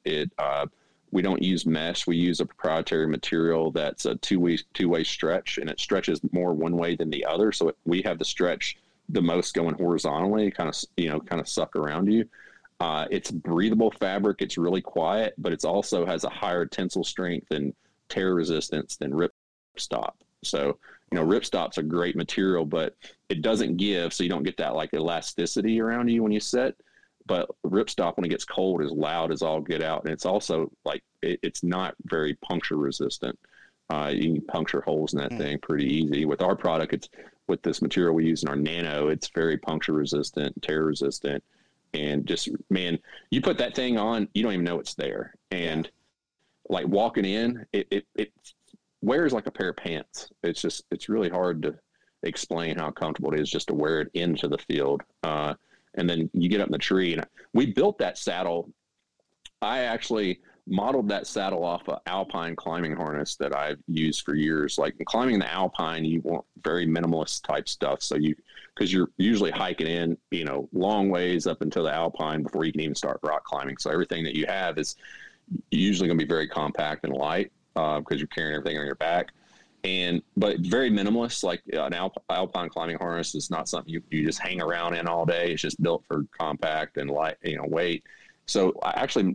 We don't use mesh. We use a proprietary material that's a two-way stretch, and it stretches more one way than the other. So we have the stretch the most going horizontally, kind of suck around you. It's breathable fabric. It's really quiet, but it's also has a higher tensile strength and tear resistance than ripstop. So, ripstop's a great material, but it doesn't give, so you don't get that like elasticity around you when you sit. But ripstop, when it gets cold, is loud as all get out. And it's also like, it's not very puncture resistant. You can puncture holes in that thing pretty easy. With our product, with this material we use in our Nano, it's very puncture resistant, tear resistant. And just, man, you put that thing on, you don't even know it's there. And like walking in, it wears like a pair of pants. It's really hard to explain how comfortable it is just to wear it into the field. And then you get up in the tree, and we built that saddle. I actually modeled that saddle off an Alpine climbing harness that I've used for years. Like in climbing the Alpine, you want very minimalist type stuff. So because you're usually hiking in, long ways up until the Alpine before you can even start rock climbing. So everything that you have is usually going to be very compact and light because you're carrying everything on your back. But very minimalist, like an Alpine climbing harness is not something you just hang around in all day. It's just built for compact and light, weight. So I actually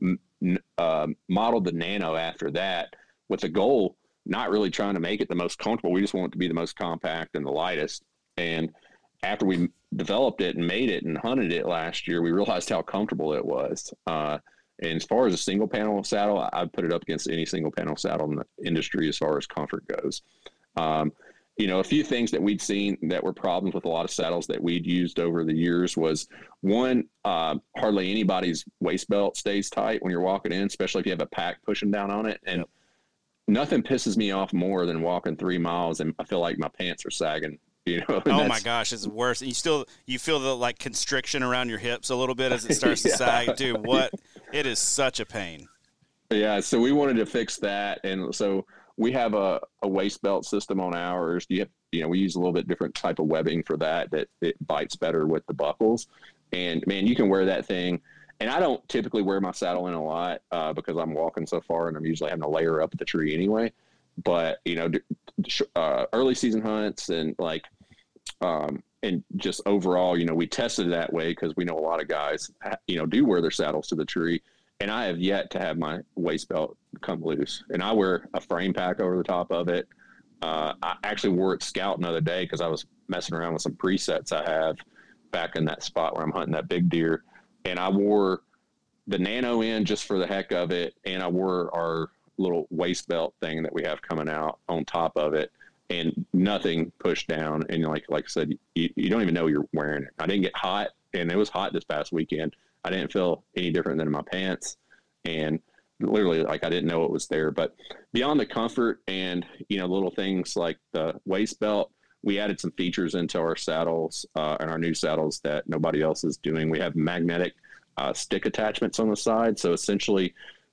modeled the Nano after that with the goal, not really trying to make it the most comfortable. We just want it to be the most compact and the lightest. And after we developed it and made it and hunted it last year, we realized how comfortable it was. And as far as a single panel saddle, I'd put it up against any single panel saddle in the industry as far as comfort goes. A few things that we'd seen that were problems with a lot of saddles that we'd used over the years was one, hardly anybody's waist belt stays tight when you're walking in, especially if you have a pack pushing down on it. And nothing pisses me off more than walking 3 miles and I feel like my pants are sagging. Oh my gosh, it's worse. You feel the like constriction around your hips a little bit as it starts to sag. Dude, it is such a pain. Yeah, so we wanted to fix that, and so we have a waist belt system on ours. We use a little bit different type of webbing for that it bites better with the buckles. And man, you can wear that thing. And I don't typically wear my saddle in a lot because I'm walking so far and I'm usually having to layer up the tree anyway. But early season hunts and and just overall, we tested it that way because we know a lot of guys, do wear their saddles to the tree. And I have yet to have my waist belt come loose. And I wear a frame pack over the top of it. I actually wore it scouting the other day because I was messing around with some presets I have back in that spot where I'm hunting that big deer. And I wore the Nano in just for the heck of it. And I wore our little waist belt thing that we have coming out on top of it. And nothing pushed down. And like I said, you don't even know you're wearing it. I didn't get hot, and it was hot this past weekend. I didn't feel any different than in my pants, and literally I didn't know it was there. But beyond the comfort and, little things like the waist belt, we added some features into our saddles and our new saddles that nobody else is doing. We have magnetic stick attachments on the side. So essentially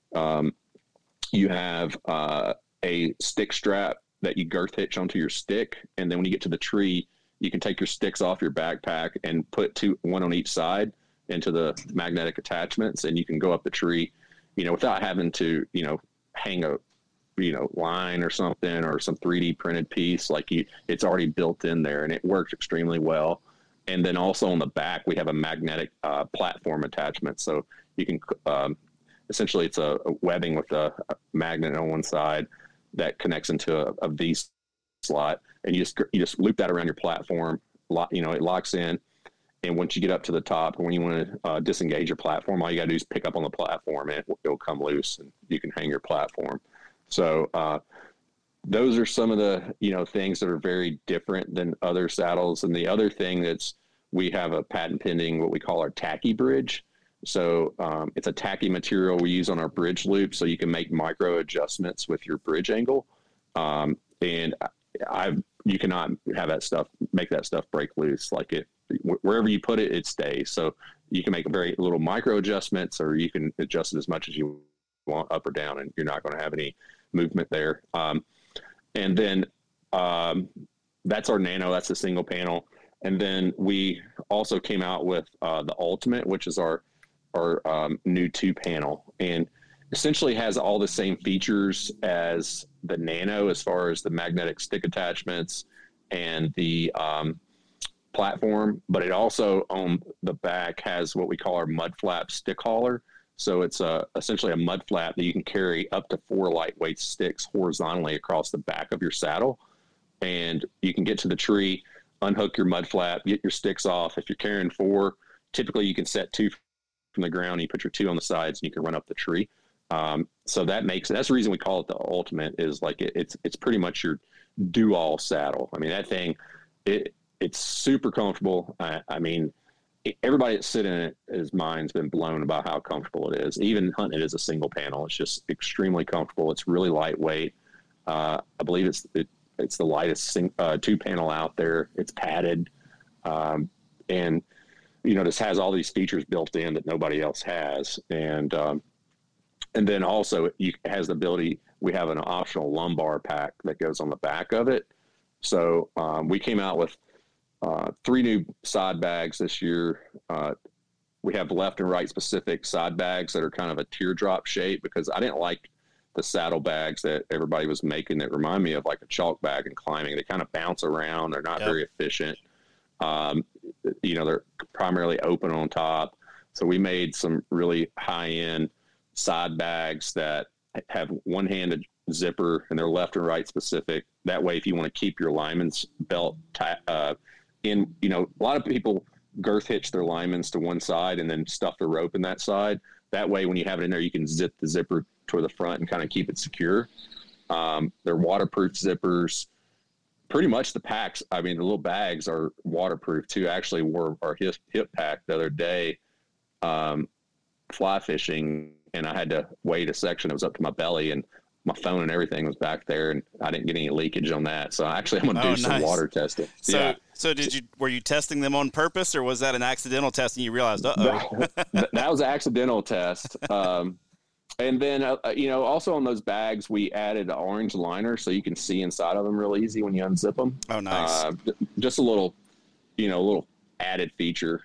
you have a stick strap that you girth hitch onto your stick. And then when you get to the tree, you can take your sticks off your backpack and put one on each side into the magnetic attachments. And you can go up the tree, without having to, hang a, line or something or some 3D printed piece. It's already built in there and it works extremely well. And then also on the back, we have a magnetic platform attachment. So you can, essentially it's a webbing with a magnet on one side that connects into a V slot, and you just loop that around your platform. It locks in, and once you get up to the top, when you want to disengage your platform, all you got to do is pick up on the platform, and it'll come loose, and you can hang your platform. So those are some of the things that are very different than other saddles. And the other thing we have a patent pending, what we call our tacky bridge. So it's a tacky material we use on our bridge loop, so you can make micro adjustments with your bridge angle. And you cannot have that stuff, make that stuff break loose. Like wherever you put it, it stays. So you can make very little micro adjustments, or you can adjust it as much as you want up or down, and you're not going to have any movement there. And then that's our Nano. That's a single panel. And then we also came out with the Ultimate, which is our new 2-panel, and essentially has all the same features as the Nano as far as the magnetic stick attachments and the platform, but it also on the back has what we call our mud flap stick hauler. So it's essentially a mud flap that you can carry up to 4 lightweight sticks horizontally across the back of your saddle, and you can get to the tree, unhook your mud flap, get your sticks off. If you're carrying 4, typically you can set 2 from the ground, and you put your 2 on the sides, and you can run up the tree. So that's the reason we call it the Ultimate, is like it's pretty much your do-all saddle. I mean, that thing, it's super comfortable. I mean, everybody that's sitting in it, his mind's been blown about how comfortable it is. Even hunting it as a single panel, it's just extremely comfortable. It's really lightweight. I believe it's the lightest 2-panel out there. It's padded, and this has all these features built in that nobody else has. And then also it has the ability, we have an optional lumbar pack that goes on the back of it. So we came out with 3 new side bags this year. We have left and right specific side bags that are kind of a teardrop shape, because I didn't like the saddle bags that everybody was making that remind me of like a chalk bag in climbing. They kind of bounce around. They're not very efficient. They're primarily open on top. So we made some really high-end side bags that have one-handed zipper, and they're left and right specific. That way, if you want to keep your lineman's belt in, a lot of people girth hitch their linemen's to one side and then stuff the rope in that side. That way, when you have it in there, you can zip the zipper toward the front and kind of keep it secure. They're waterproof zippers. Pretty much the packs, I mean, the little bags are waterproof too. I actually wore our hip pack the other day fly fishing, and I had to wait a section. It was up to my belly, and my phone and everything was back there, and I didn't get any leakage on that. So actually, I'm going to do some water testing. So were you testing them on purpose, or was that an accidental test and you realized, uh-oh? That was an accidental test. And then, also on those bags, we added an orange liner so you can see inside of them real easy when you unzip them. Oh, nice. Just a little added feature.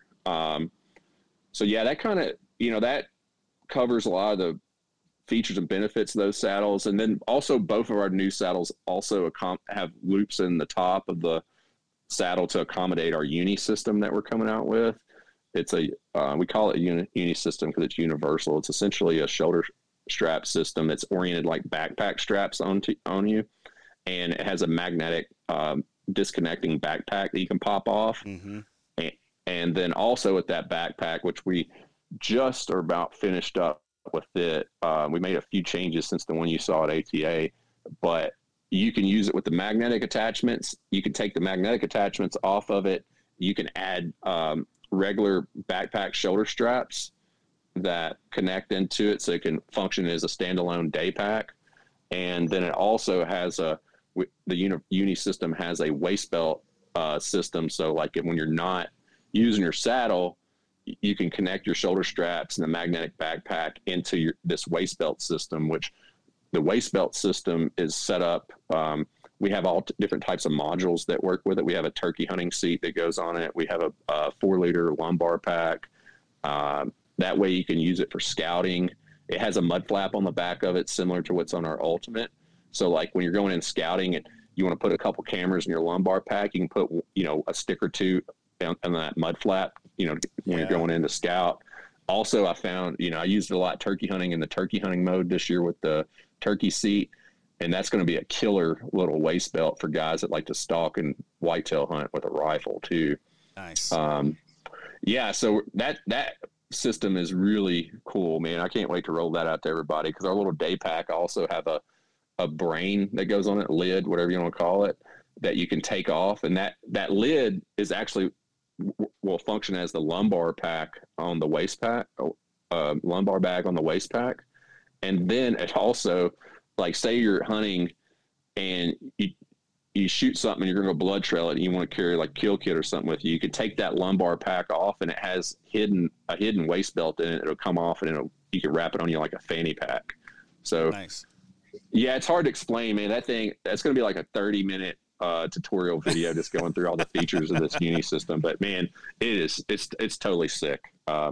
So yeah, that kind of, that covers a lot of the features and benefits of those saddles. And then also both of our new saddles also have loops in the top of the saddle to accommodate our uni system that we're coming out with. It's we call it a uni system because it's universal. It's essentially a shoulder strap system that's oriented like backpack straps on you, and it has a magnetic disconnecting backpack that you can pop off. Mm-hmm. And then also with that backpack, which we just are about finished up with it, we made a few changes since the one you saw at ATA, but you can use it with the magnetic attachments. You can take the magnetic attachments off of it. You can add regular backpack shoulder straps that connect into it so it can function as a standalone day pack. And then it also has the uni system has a waist belt system. So like when you're not using your saddle, you can connect your shoulder straps and the magnetic backpack into this waist belt system, which the waist belt system is set up. We have all different types of modules that work with it. We have a turkey hunting seat that goes on it. We have a 4-liter lumbar pack. That way you can use it for scouting. It has a mud flap on the back of it, similar to what's on our Ultimate. So like when you're going in scouting and you want to put a couple cameras in your lumbar pack, you can put, a stick or 2 on that mud flap, when you're going in to scout. Also, I found, I used it a lot turkey hunting in the turkey hunting mode this year with the turkey seat. And that's going to be a killer little waist belt for guys that like to stalk and whitetail hunt with a rifle too. Nice. So that system is really cool, man. I can't wait to roll that out to everybody, because our little day pack also have a brain that goes on it, lid, whatever you want to call it, that you can take off. And that lid is actually will function as the lumbar pack on the waist pack, lumbar bag on the waist pack. And then it also, like say you're hunting and you shoot something and you're going to blood trail it and you want to carry like kill kit or something with you, you could take that lumbar pack off and it has a hidden waist belt in it. It'll come off and you can wrap it on you like a fanny pack. So nice. Yeah, it's hard to explain, man. That's going to be like a 30-minute tutorial video just going through all the features of this uni system. But man, it's totally sick.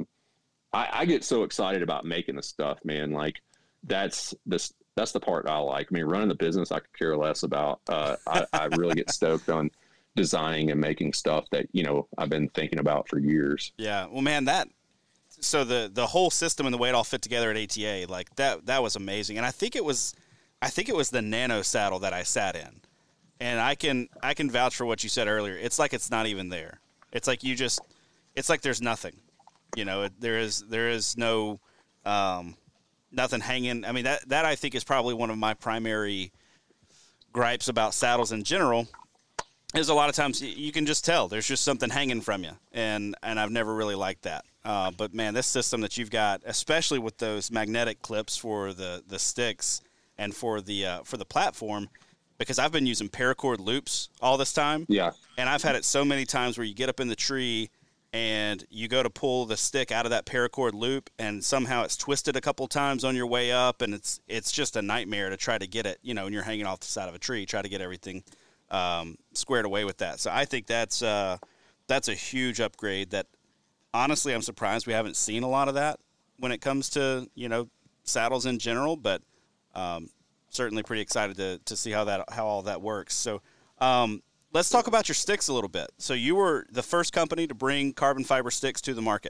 I get so excited about making the stuff, man. Like that's the part I like. I mean, running the business, I could care less about. I really get stoked on designing and making stuff that, I've been thinking about for years. Yeah. Well, man, so the whole system and the way it all fit together at ATA, like that was amazing. And I think it was the Nano saddle that I sat in. And I can vouch for what you said earlier. It's like it's not even there. It's like it's like there's nothing. There is no nothing hanging. I mean, that I think is probably one of my primary gripes about saddles in general, is a lot of times you can just tell there's just something hanging from you, and I've never really liked that. But man, this system that you've got, especially with those magnetic clips for the sticks and for the platform, because I've been using paracord loops all this time. Yeah. And I've had it so many times where you get up in the tree and you go to pull the stick out of that paracord loop, and somehow it's twisted a couple times on your way up, and it's just a nightmare to try to get it, and you're hanging off the side of a tree, try to get everything squared away with that. So I think that's a huge upgrade that, honestly, I'm surprised we haven't seen a lot of that when it comes to, saddles in general, but certainly pretty excited to see how all that works. So let's talk about your sticks a little bit. So you were the first company to bring carbon fiber sticks to the market.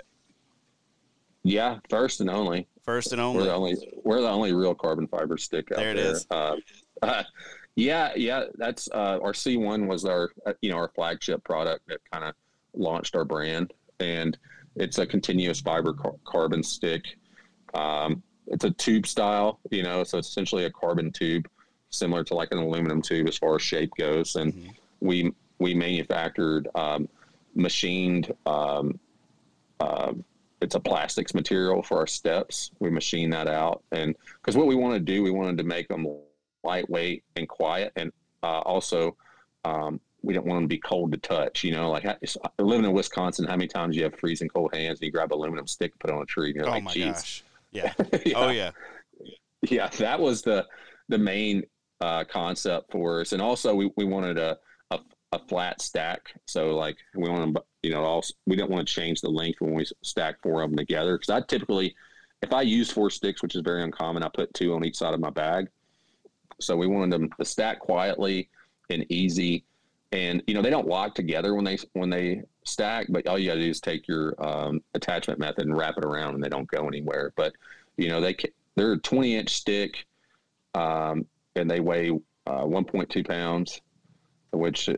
Yeah, first and only. First and only. We're the only real carbon fiber stick out there. There it is. Yeah. That's our C1 was our flagship product that kind of launched our brand, and it's a continuous fiber carbon stick. It's a tube style, so it's essentially a carbon tube, similar to like an aluminum tube as far as shape goes. And we manufactured machined. It's a plastics material for our steps. We machine that out, and because what we wanted to make them lightweight and quiet, and also we didn't want them to be cold to touch. Like living in Wisconsin, how many times you have freezing cold hands and you grab an aluminum stick and put it on a tree, and you're like, geez. Gosh. Yeah. Yeah. Oh yeah. Yeah. That was the main concept for us. And also we wanted a flat stack. So like we want them, we didn't want to change the length when we stack 4 of them together. Cause I typically, if I use 4 sticks, which is very uncommon, I put 2 on each side of my bag. So we wanted them to stack quietly and easy. And, they don't lock together when they stack, but all you gotta do is take your attachment method and wrap it around, and they don't go anywhere. But, they're a 20-inch stick, and they weigh 1.2 pounds, which,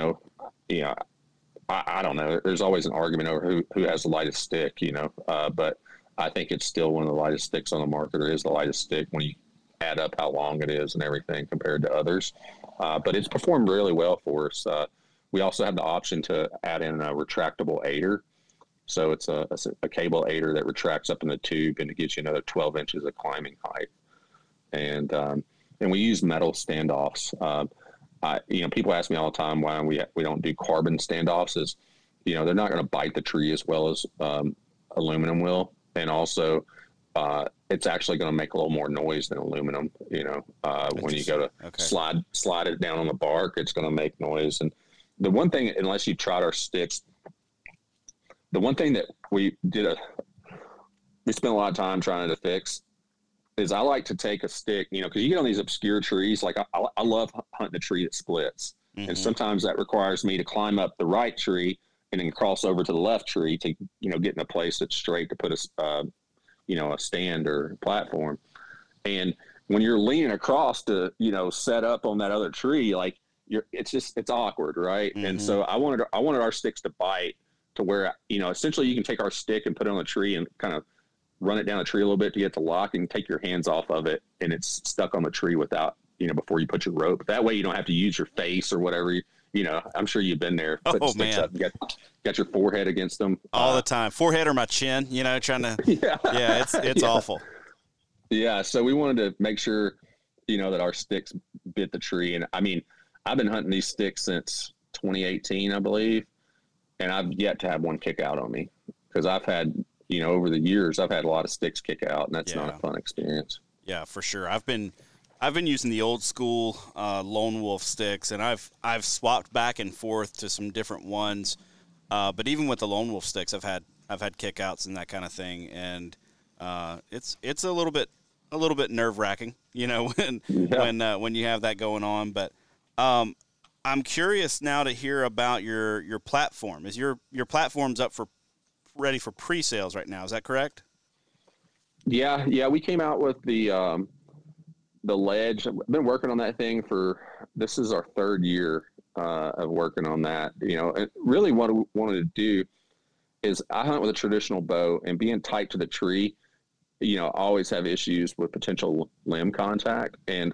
I don't know. There's always an argument over who has the lightest stick, but I think it's still one of the lightest sticks on the market, or is the lightest stick when you add up how long it is and everything compared to others. But it's performed really well for us. We also have the option to add in a retractable aider. So it's a cable aider that retracts up in the tube, and it gives you another 12 inches of climbing height. And we use metal standoffs. People ask me all the time why we don't do carbon standoffs. Is, they're not going to bite the tree as well as aluminum will. And also, it's actually going to make a little more noise than aluminum. When you go to slide it down on the bark, it's going to make noise. And the one thing, unless you tried our sticks, the one thing that we spent a lot of time trying to fix is I like to take a stick, because you get on these obscure trees. Like I love hunting a tree that splits, and sometimes that requires me to climb up the right tree and then cross over to the left tree to get in a place that's straight to put a stand or platform. And when you're leaning across to set up on that other tree, like it's awkward, right? And so I wanted our sticks to bite, to where essentially you can take our stick and put it on the tree and kind of run it down the tree a little bit to get the lock, and take your hands off of it, and it's stuck on the tree without before you put your rope. That way you don't have to use your face or whatever. I'm sure you've been there. Oh man, up, got your forehead against them all the time, forehead or my chin. Trying to. Yeah, it's awful. Yeah, so we wanted to make sure that our sticks bit the tree, and I mean, I've been hunting these sticks since 2018, I believe, and I've yet to have one kick out on me, because I've had, over the years, I've had a lot of sticks kick out, and that's not a fun experience. Yeah, for sure. I've been using the old school Lone Wolf sticks, and I've swapped back and forth to some different ones. But even with the Lone Wolf sticks, I've had kickouts and that kind of thing, and it's a little bit nerve wracking, when you have that going on. But I'm curious now to hear about your platform. Is your platform's ready for pre-sales right now? Is that correct? Yeah. We came out with the Ledge. I've been working on that thing this is our third year of working on that. And really what we wanted to do is, I hunt with a traditional bow, and being tight to the tree, I always have issues with potential limb contact. And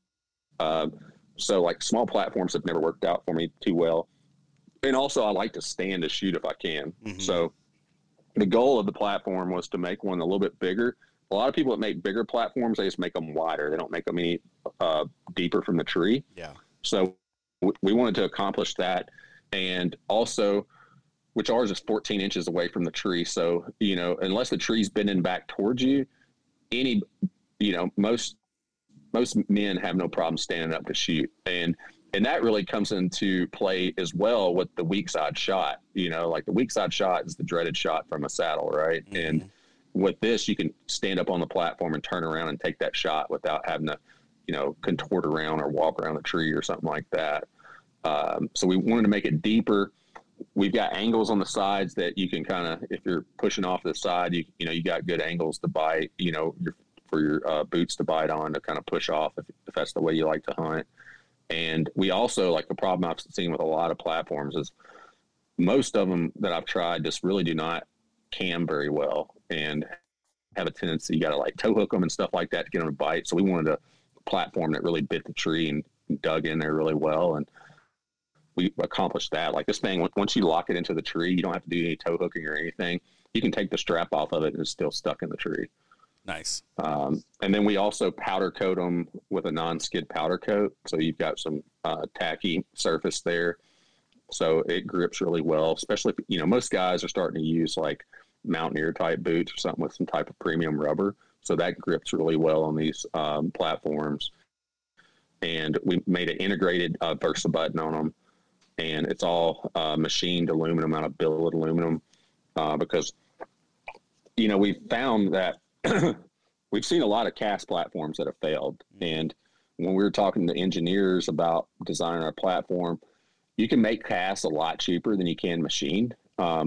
so like small platforms have never worked out for me too well. And also I like to stand to shoot if I can. Mm-hmm. So the goal of the platform was to make one a little bit bigger. A lot of people that make bigger platforms, they just make them wider. They don't make them any deeper from the tree. Yeah. So we wanted to accomplish that. And also, which ours is 14 inches away from the tree. So, unless the tree's bending back towards you, most men have no problem standing up to shoot. And that really comes into play as well with the weak side shot. Like the weak side shot is the dreaded shot from a saddle, right? Mm-hmm. And with this, you can stand up on the platform and turn around and take that shot without having to, contort around or walk around the tree or something like that. So we wanted to make it deeper. We've got angles on the sides that you can kind of, if you're pushing off the side, you got good angles to bite, for your boots to bite on, to kind of push off if that's the way you like to hunt. And we also, like, the problem I've seen with a lot of platforms is most of them that I've tried just really do not cam very well and have a tendency, you got to like toe hook them and stuff like that to get them to bite. So we wanted a platform that really bit the tree and dug in there really well. And we accomplished that. Like this thing, once you lock it into the tree, you don't have to do any toe hooking or anything. You can take the strap off of it and it's still stuck in the tree. Nice. And then we also powder coat them with a non-skid powder coat. So you've got some tacky surface there. So it grips really well, especially if, most guys are starting to use like mountaineer type boots or something with some type of premium rubber. So that grips really well on these platforms. And we made an integrated Versa button on them. And it's all machined aluminum out of billet aluminum because, we found that we've seen a lot of cast platforms that have failed. And when we were talking to engineers about designing our platform, you can make casts a lot cheaper than you can machined. But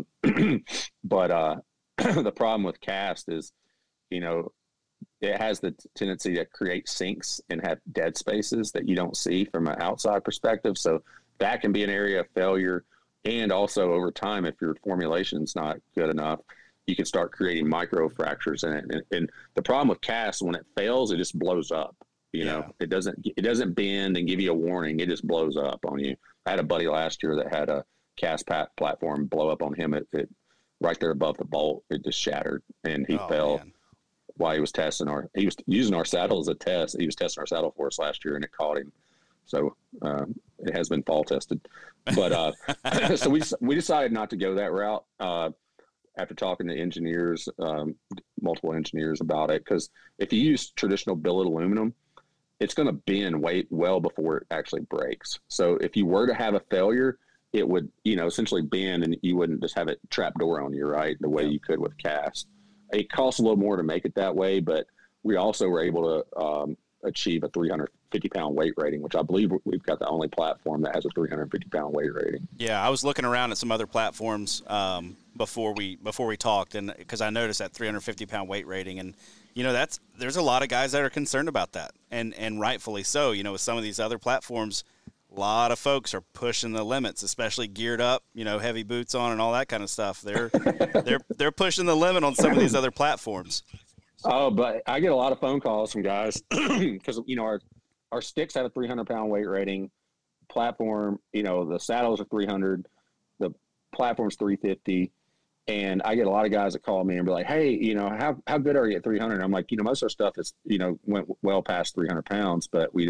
the problem with cast is, it has the tendency to create sinks and have dead spaces that you don't see from an outside perspective. So that can be an area of failure. And also over time, if your formulation is not good enough, you can start creating micro fractures in it. And the problem with cast, when it fails, it just blows up. It doesn't bend and give you a warning. It just blows up on you. I had a buddy last year that had a cast platform blow up on him. It right there above the bolt, it just shattered, and he fell while he was testing he was using our saddle as a test. He was testing our saddle for us last year, and it caught him. So it has been fall tested, but so we decided not to go that route after talking to engineers, multiple engineers about it. Because if you use traditional billet aluminum, it's going to bend well before it actually breaks. So if you were to have a failure, it would, essentially bend, and you wouldn't just have it trapdoor on you, right? The way you could with cast. It costs a little more to make it that way, but we also were able to achieve a 350-pound weight rating, which I believe we've got the only platform that has a 350-pound weight rating. Yeah, I was looking around at some other platforms before we talked, and because I noticed that 350-pound weight rating, and there's a lot of guys that are concerned about that, and rightfully so. With some of these other platforms, a lot of folks are pushing the limits, especially geared up, heavy boots on and all that kind of stuff. They're pushing the limit on some of these other platforms. Oh, but I get a lot of phone calls from guys because, our sticks have a 300-pound weight rating. Platform, the saddles are 300. The platform's 350. And I get a lot of guys that call me and be like, hey, how good are you at 300? I'm like, most of our stuff is, went well past 300 pounds, but we just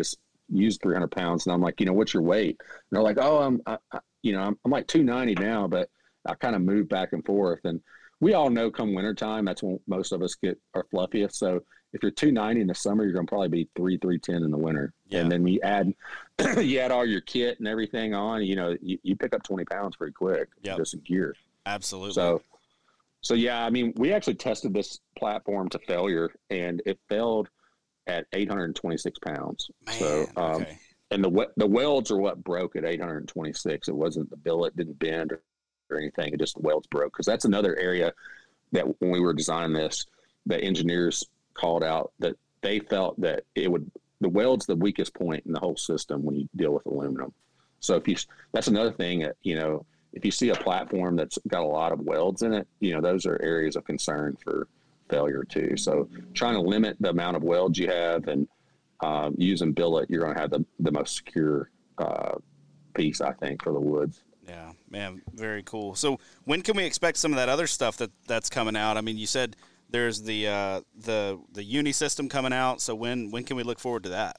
use 300 pounds. And I'm like, what's your weight? And they're like, oh, I'm like 290 now, but I kind of move back and forth. And we all know come wintertime, that's when most of us get our fluffiest. So if you're 290 in the summer, you're going to probably be 310 in the winter. Yeah. And then you add all your kit and everything on, you pick up 20 pounds pretty quick. Yep. Just in gear. Absolutely. So yeah, I mean, we actually tested this platform to failure, and it failed at 826 pounds. Man, so, okay. And the welds are what broke at 826. It wasn't the billet didn't bend or anything. It just the welds broke. Because that's another area that when we were designing this, the engineers called out that they felt that the weld's the weakest point in the whole system when you deal with aluminum. So that's another thing that, if you see a platform that's got a lot of welds in it, those are areas of concern for failure too. So trying to limit the amount of welds you have and using billet, you're going to have the most secure piece, I think, for the woods. Yeah, man, very cool. So when can we expect some of that other stuff that's coming out? I mean, you said there's the uni system coming out. So when can we look forward to that?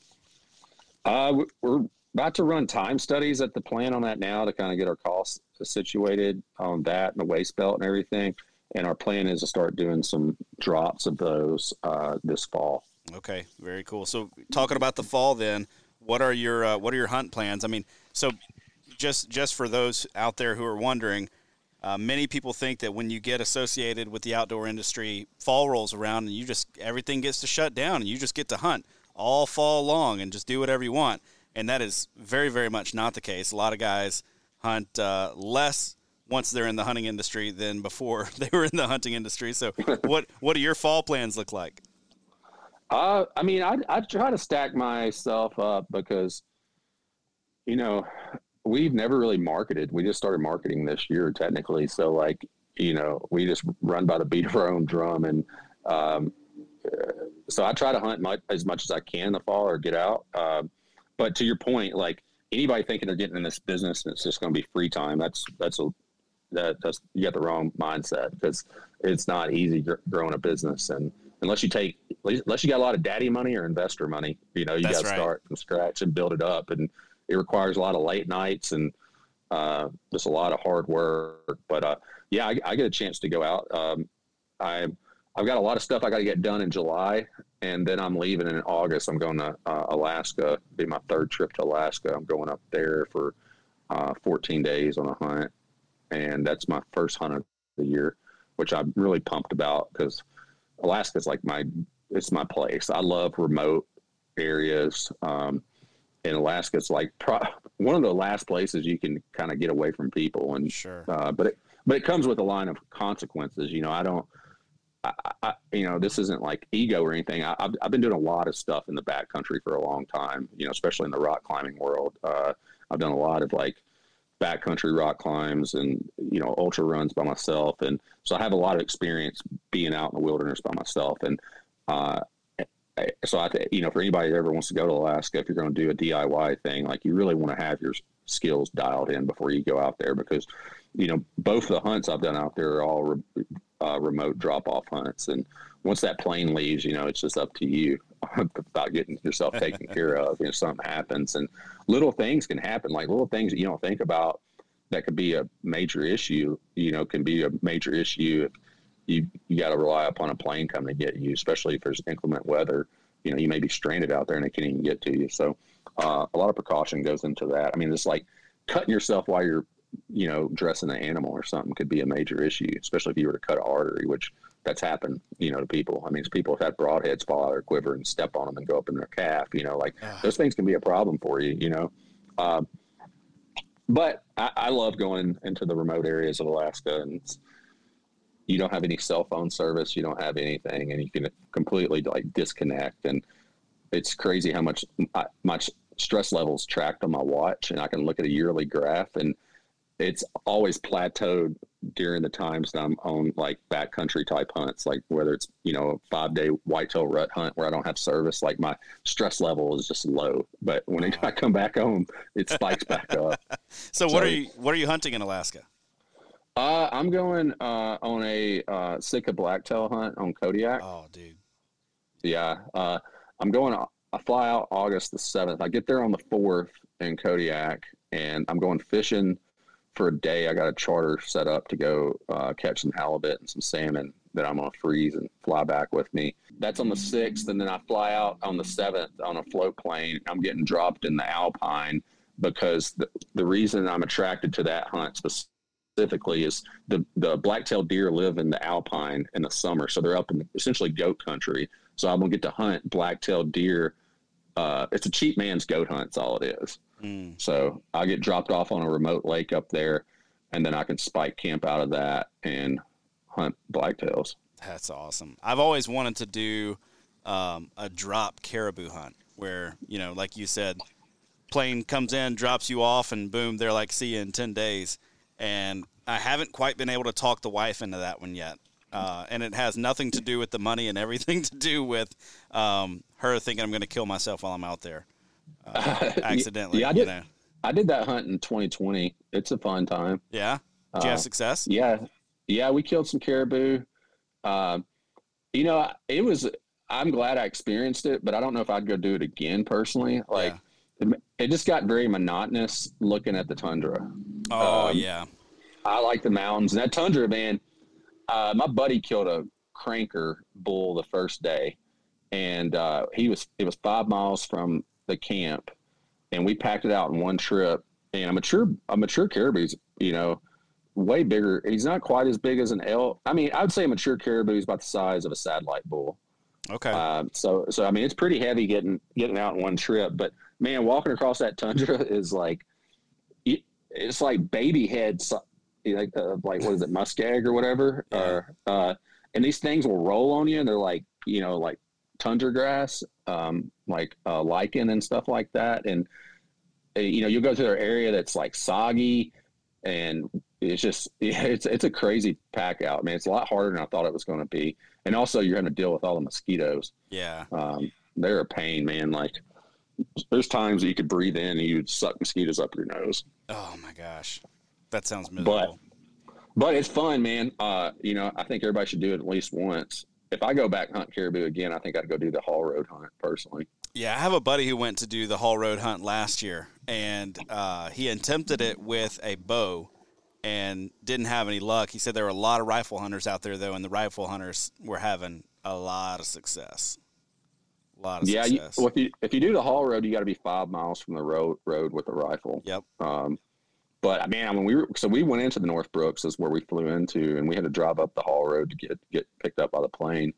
We're about to run time studies at the plant on that now to kind of get our costs situated on that and the waste belt and everything. And our plan is to start doing some drops of those this fall. Okay, very cool. So talking about the fall then, what are your hunt plans? I mean, so just for those out there who are wondering, many people think that when you get associated with the outdoor industry, fall rolls around and everything gets to shut down and you just get to hunt all fall long and just do whatever you want. And that is very, very much not the case. A lot of guys hunt less once they're in the hunting industry than before they were in the hunting industry. So what do your fall plans look like? I mean, I try to stack myself up because, we've never really marketed. We just started marketing this year technically. So we just run by the beat of our own drum. And so I try to hunt as much as I can in the fall or get out. But to your point, like anybody thinking they're getting in this business and it's just going to be free time, that's you got the wrong mindset, because it's not easy growing a business. And unless you got a lot of daddy money or investor money, you got to start from scratch and build it up. And it requires a lot of late nights and just a lot of hard work. But I get a chance to go out. I've got a lot of stuff I got to get done in July, and then I'm leaving in August. I'm going to Alaska. It'll be my third trip to Alaska. I'm going up there for 14 days on a hunt, and that's my first hunt of the year, which I'm really pumped about because Alaska's like it's my place. I love remote areas, and Alaska's like one of the last places you can kind of get away from people. And sure, but it comes with a line of consequences. This isn't like ego or anything. I've been doing a lot of stuff in the backcountry for a long time, especially in the rock climbing world. I've done a lot of like backcountry rock climbs and, ultra runs by myself. And so I have a lot of experience being out in the wilderness by myself. And so I think, for anybody that ever wants to go to Alaska, if you're going to do a DIY thing, like you really want to have your skills dialed in before you go out there, because, both the hunts I've done out there are all remote drop-off hunts. And once that plane leaves, it's just up to you about getting yourself taken care of. Something happens, and little things can happen, like little things that you don't think about that could be a major issue, can be a major issue. You got to rely upon a plane coming to get you, especially if there's inclement weather. You may be stranded out there and they can't even get to you. So a lot of precaution goes into that. I mean, it's like cutting yourself while you're, dressing an animal or something could be a major issue, especially if you were to cut an artery, which that's happened, to people. I mean, people have had broadheads fall out of their quiver and step on them and go up in their calf, those things can be a problem for you, But I love going into the remote areas of Alaska, and you don't have any cell phone service, you don't have anything, and you can completely like disconnect. And it's crazy how much stress levels tracked on my watch, and I can look at a yearly graph, and it's always plateaued during the times that I'm on like backcountry type hunts, like whether it's, a 5-day whitetail rut hunt where I don't have service, like my stress level is just low. But when I come back home, it spikes back up. So what are you hunting in Alaska? I'm going on a Sitka blacktail hunt on Kodiak. Oh, dude. Yeah. I'm going I fly out August the 7th. I get there on the 4th in Kodiak, and I'm going fishing for a day. I got a charter set up to go catch some halibut and some salmon that I'm going to freeze and fly back with me. That's on the 6th, and then I fly out on the 7th on a float plane. I'm getting dropped in the Alpine because the reason I'm attracted to that hunt specifically is the black-tailed deer live in the Alpine in the summer, so they're up in essentially goat country. So I'm going to get to hunt black-tailed deer. It's a cheap man's goat hunt, that's all it is. So I get dropped off on a remote lake up there, and then I can spike camp out of that and hunt blacktails. That's awesome. I've always wanted to do a drop caribou hunt where, you know, like you said, plane comes in, drops you off, and boom, they're like, see you in 10 days. And I haven't quite been able to talk the wife into that one yet. And it has nothing to do with the money and everything to do with her thinking I'm going to kill myself while I'm out there accidentally. Yeah, I did that hunt in 2020. It's a fun time. Yeah? Did you have success? Yeah, we killed some caribou. You know, I'm glad I experienced it, but I don't know if I'd go do it again personally. Like, it just got very monotonous looking at the tundra. Oh, yeah. I like the mountains. And that tundra, man, my buddy killed a cranker bull the first day, and it was 5 miles from the camp, and we packed it out in one trip. And a mature caribou's, you know, way bigger. He's not quite as big as an elk. I mean, I would say a mature caribou is about the size of a satellite bull. Okay. So I mean, it's pretty heavy getting out in one trip. But man, walking across that tundra is like, it's like baby heads, like what is it, muskeg or whatever. Yeah. And these things will roll on you, and they're like, you know, like tundra grass, like lichen and stuff like that. And you know, you'll go to an area that's like soggy, and it's just, it's a crazy pack out, man. It's a lot harder than I thought it was going to be. And also you're having to deal with all the mosquitoes. Yeah. They're a pain, man. Like, there's times that you could breathe in and you'd suck mosquitoes up your nose. Oh my gosh. That sounds miserable. But it's fun, man. You know, I think everybody should do it at least once. If I go back hunt caribou again, I think I'd go do the Haul Road hunt personally. Yeah, I have a buddy who went to do the Haul Road hunt last year, and he attempted it with a bow and didn't have any luck. He said there were a lot of rifle hunters out there, though, and the rifle hunters were having a lot of success. Success. If you do the Haul Road, you got to be 5 miles from the road with a rifle. Yep. But man, I mean, we went into the North Brooks is where we flew into, and we had to drive up the Haul Road to get picked up by the plane.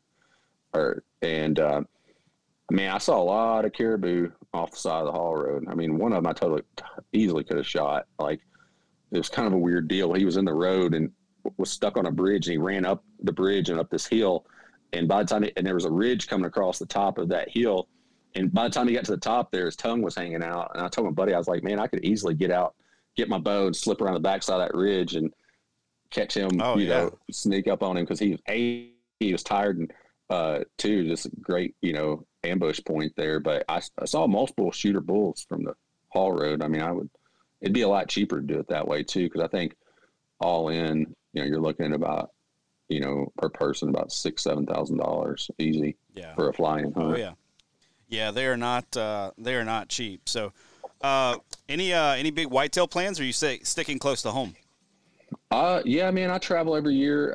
Man, I saw a lot of caribou off the side of the Haul Road. I mean, one of them I totally easily could have shot. Like, it was kind of a weird deal. He was in the road and was stuck on a bridge, and he ran up the bridge and up this hill. And by the time and there was a ridge coming across the top of that hill. And by the time he got to the top there, his tongue was hanging out. And I told my buddy, I was like, man, I could easily get my bow and slip around the backside of that ridge and catch him, know, sneak up on him. Cause he was tired, and two, just a great, you know, ambush point there. But I saw multiple shooter bulls from the Haul Road. I mean, it'd be a lot cheaper to do it that way too. Cause I think all in, you know, you're looking at about, you know, per person about $6,000-$7,000 easy for a flying hunt. Oh yeah. Yeah. They are not cheap. So, any big whitetail plans, or are you sticking close to home? Yeah, man, I travel every year.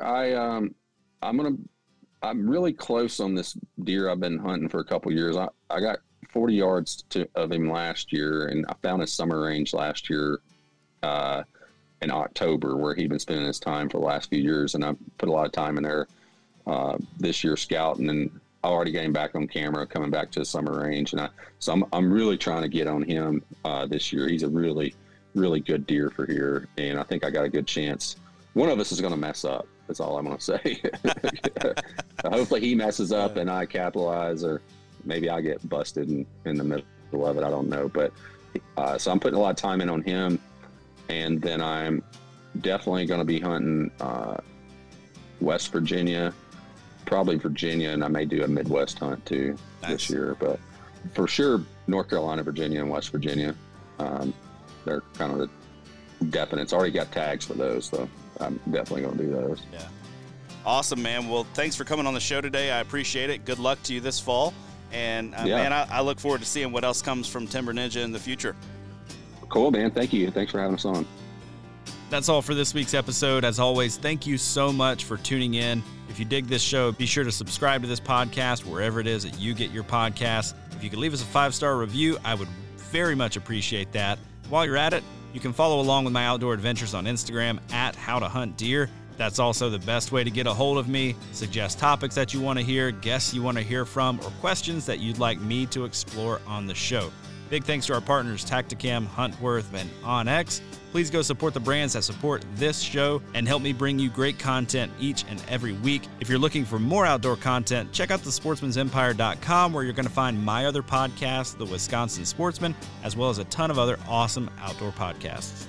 I'm really close on this deer I've been hunting for a couple of years. I got 40 yards of him last year, and I found his summer range last year, in October, where he'd been spending his time for the last few years. And I put a lot of time in there, this year scouting, and I already got him back on camera coming back to the summer range. And I'm really trying to get on him, this year. He's a really, really good deer for here. And I think I got a good chance. One of us is going to mess up. That's all I'm going to say. Hopefully he messes up and I capitalize, or maybe I get busted in the middle of it. I don't know. But, so I'm putting a lot of time in on him. And then I'm definitely going to be hunting, West Virginia, probably Virginia, and I may do a Midwest hunt too this year. But for sure, North Carolina, Virginia, and West Virginia, they're kind of the definite. It's already got tags for those, so I'm definitely going to do those. Yeah. Awesome, man. Well, thanks for coming on the show today. I appreciate it. Good luck to you this fall. And man, I look forward to seeing what else comes from Timber Ninja in the future. Cool, man. Thank you. Thanks for having us on. That's all for this week's episode. As always, thank you so much for tuning in. If you dig this show, be sure to subscribe to this podcast wherever it is that you get your podcasts. If you could leave us a 5-star review, I would very much appreciate that. While you're at it, you can follow along with my outdoor adventures on Instagram at How to Hunt Deer. That's also the best way to get a hold of me, suggest topics that you want to hear, guests you want to hear from, or questions that you'd like me to explore on the show. Big thanks to our partners Tactacam, Huntworth, and OnX. Please go support the brands that support this show and help me bring you great content each and every week. If you're looking for more outdoor content, check out thesportsmansempire.com, where you're going to find my other podcast, The Wisconsin Sportsman, as well as a ton of other awesome outdoor podcasts.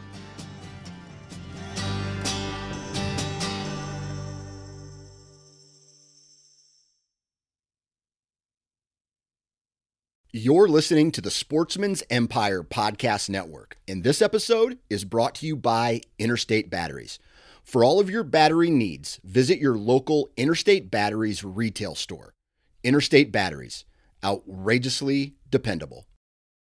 You're listening to the Sportsman's Empire Podcast Network, and this episode is brought to you by Interstate Batteries. For all of your battery needs, visit your local Interstate Batteries retail store. Interstate Batteries, outrageously dependable.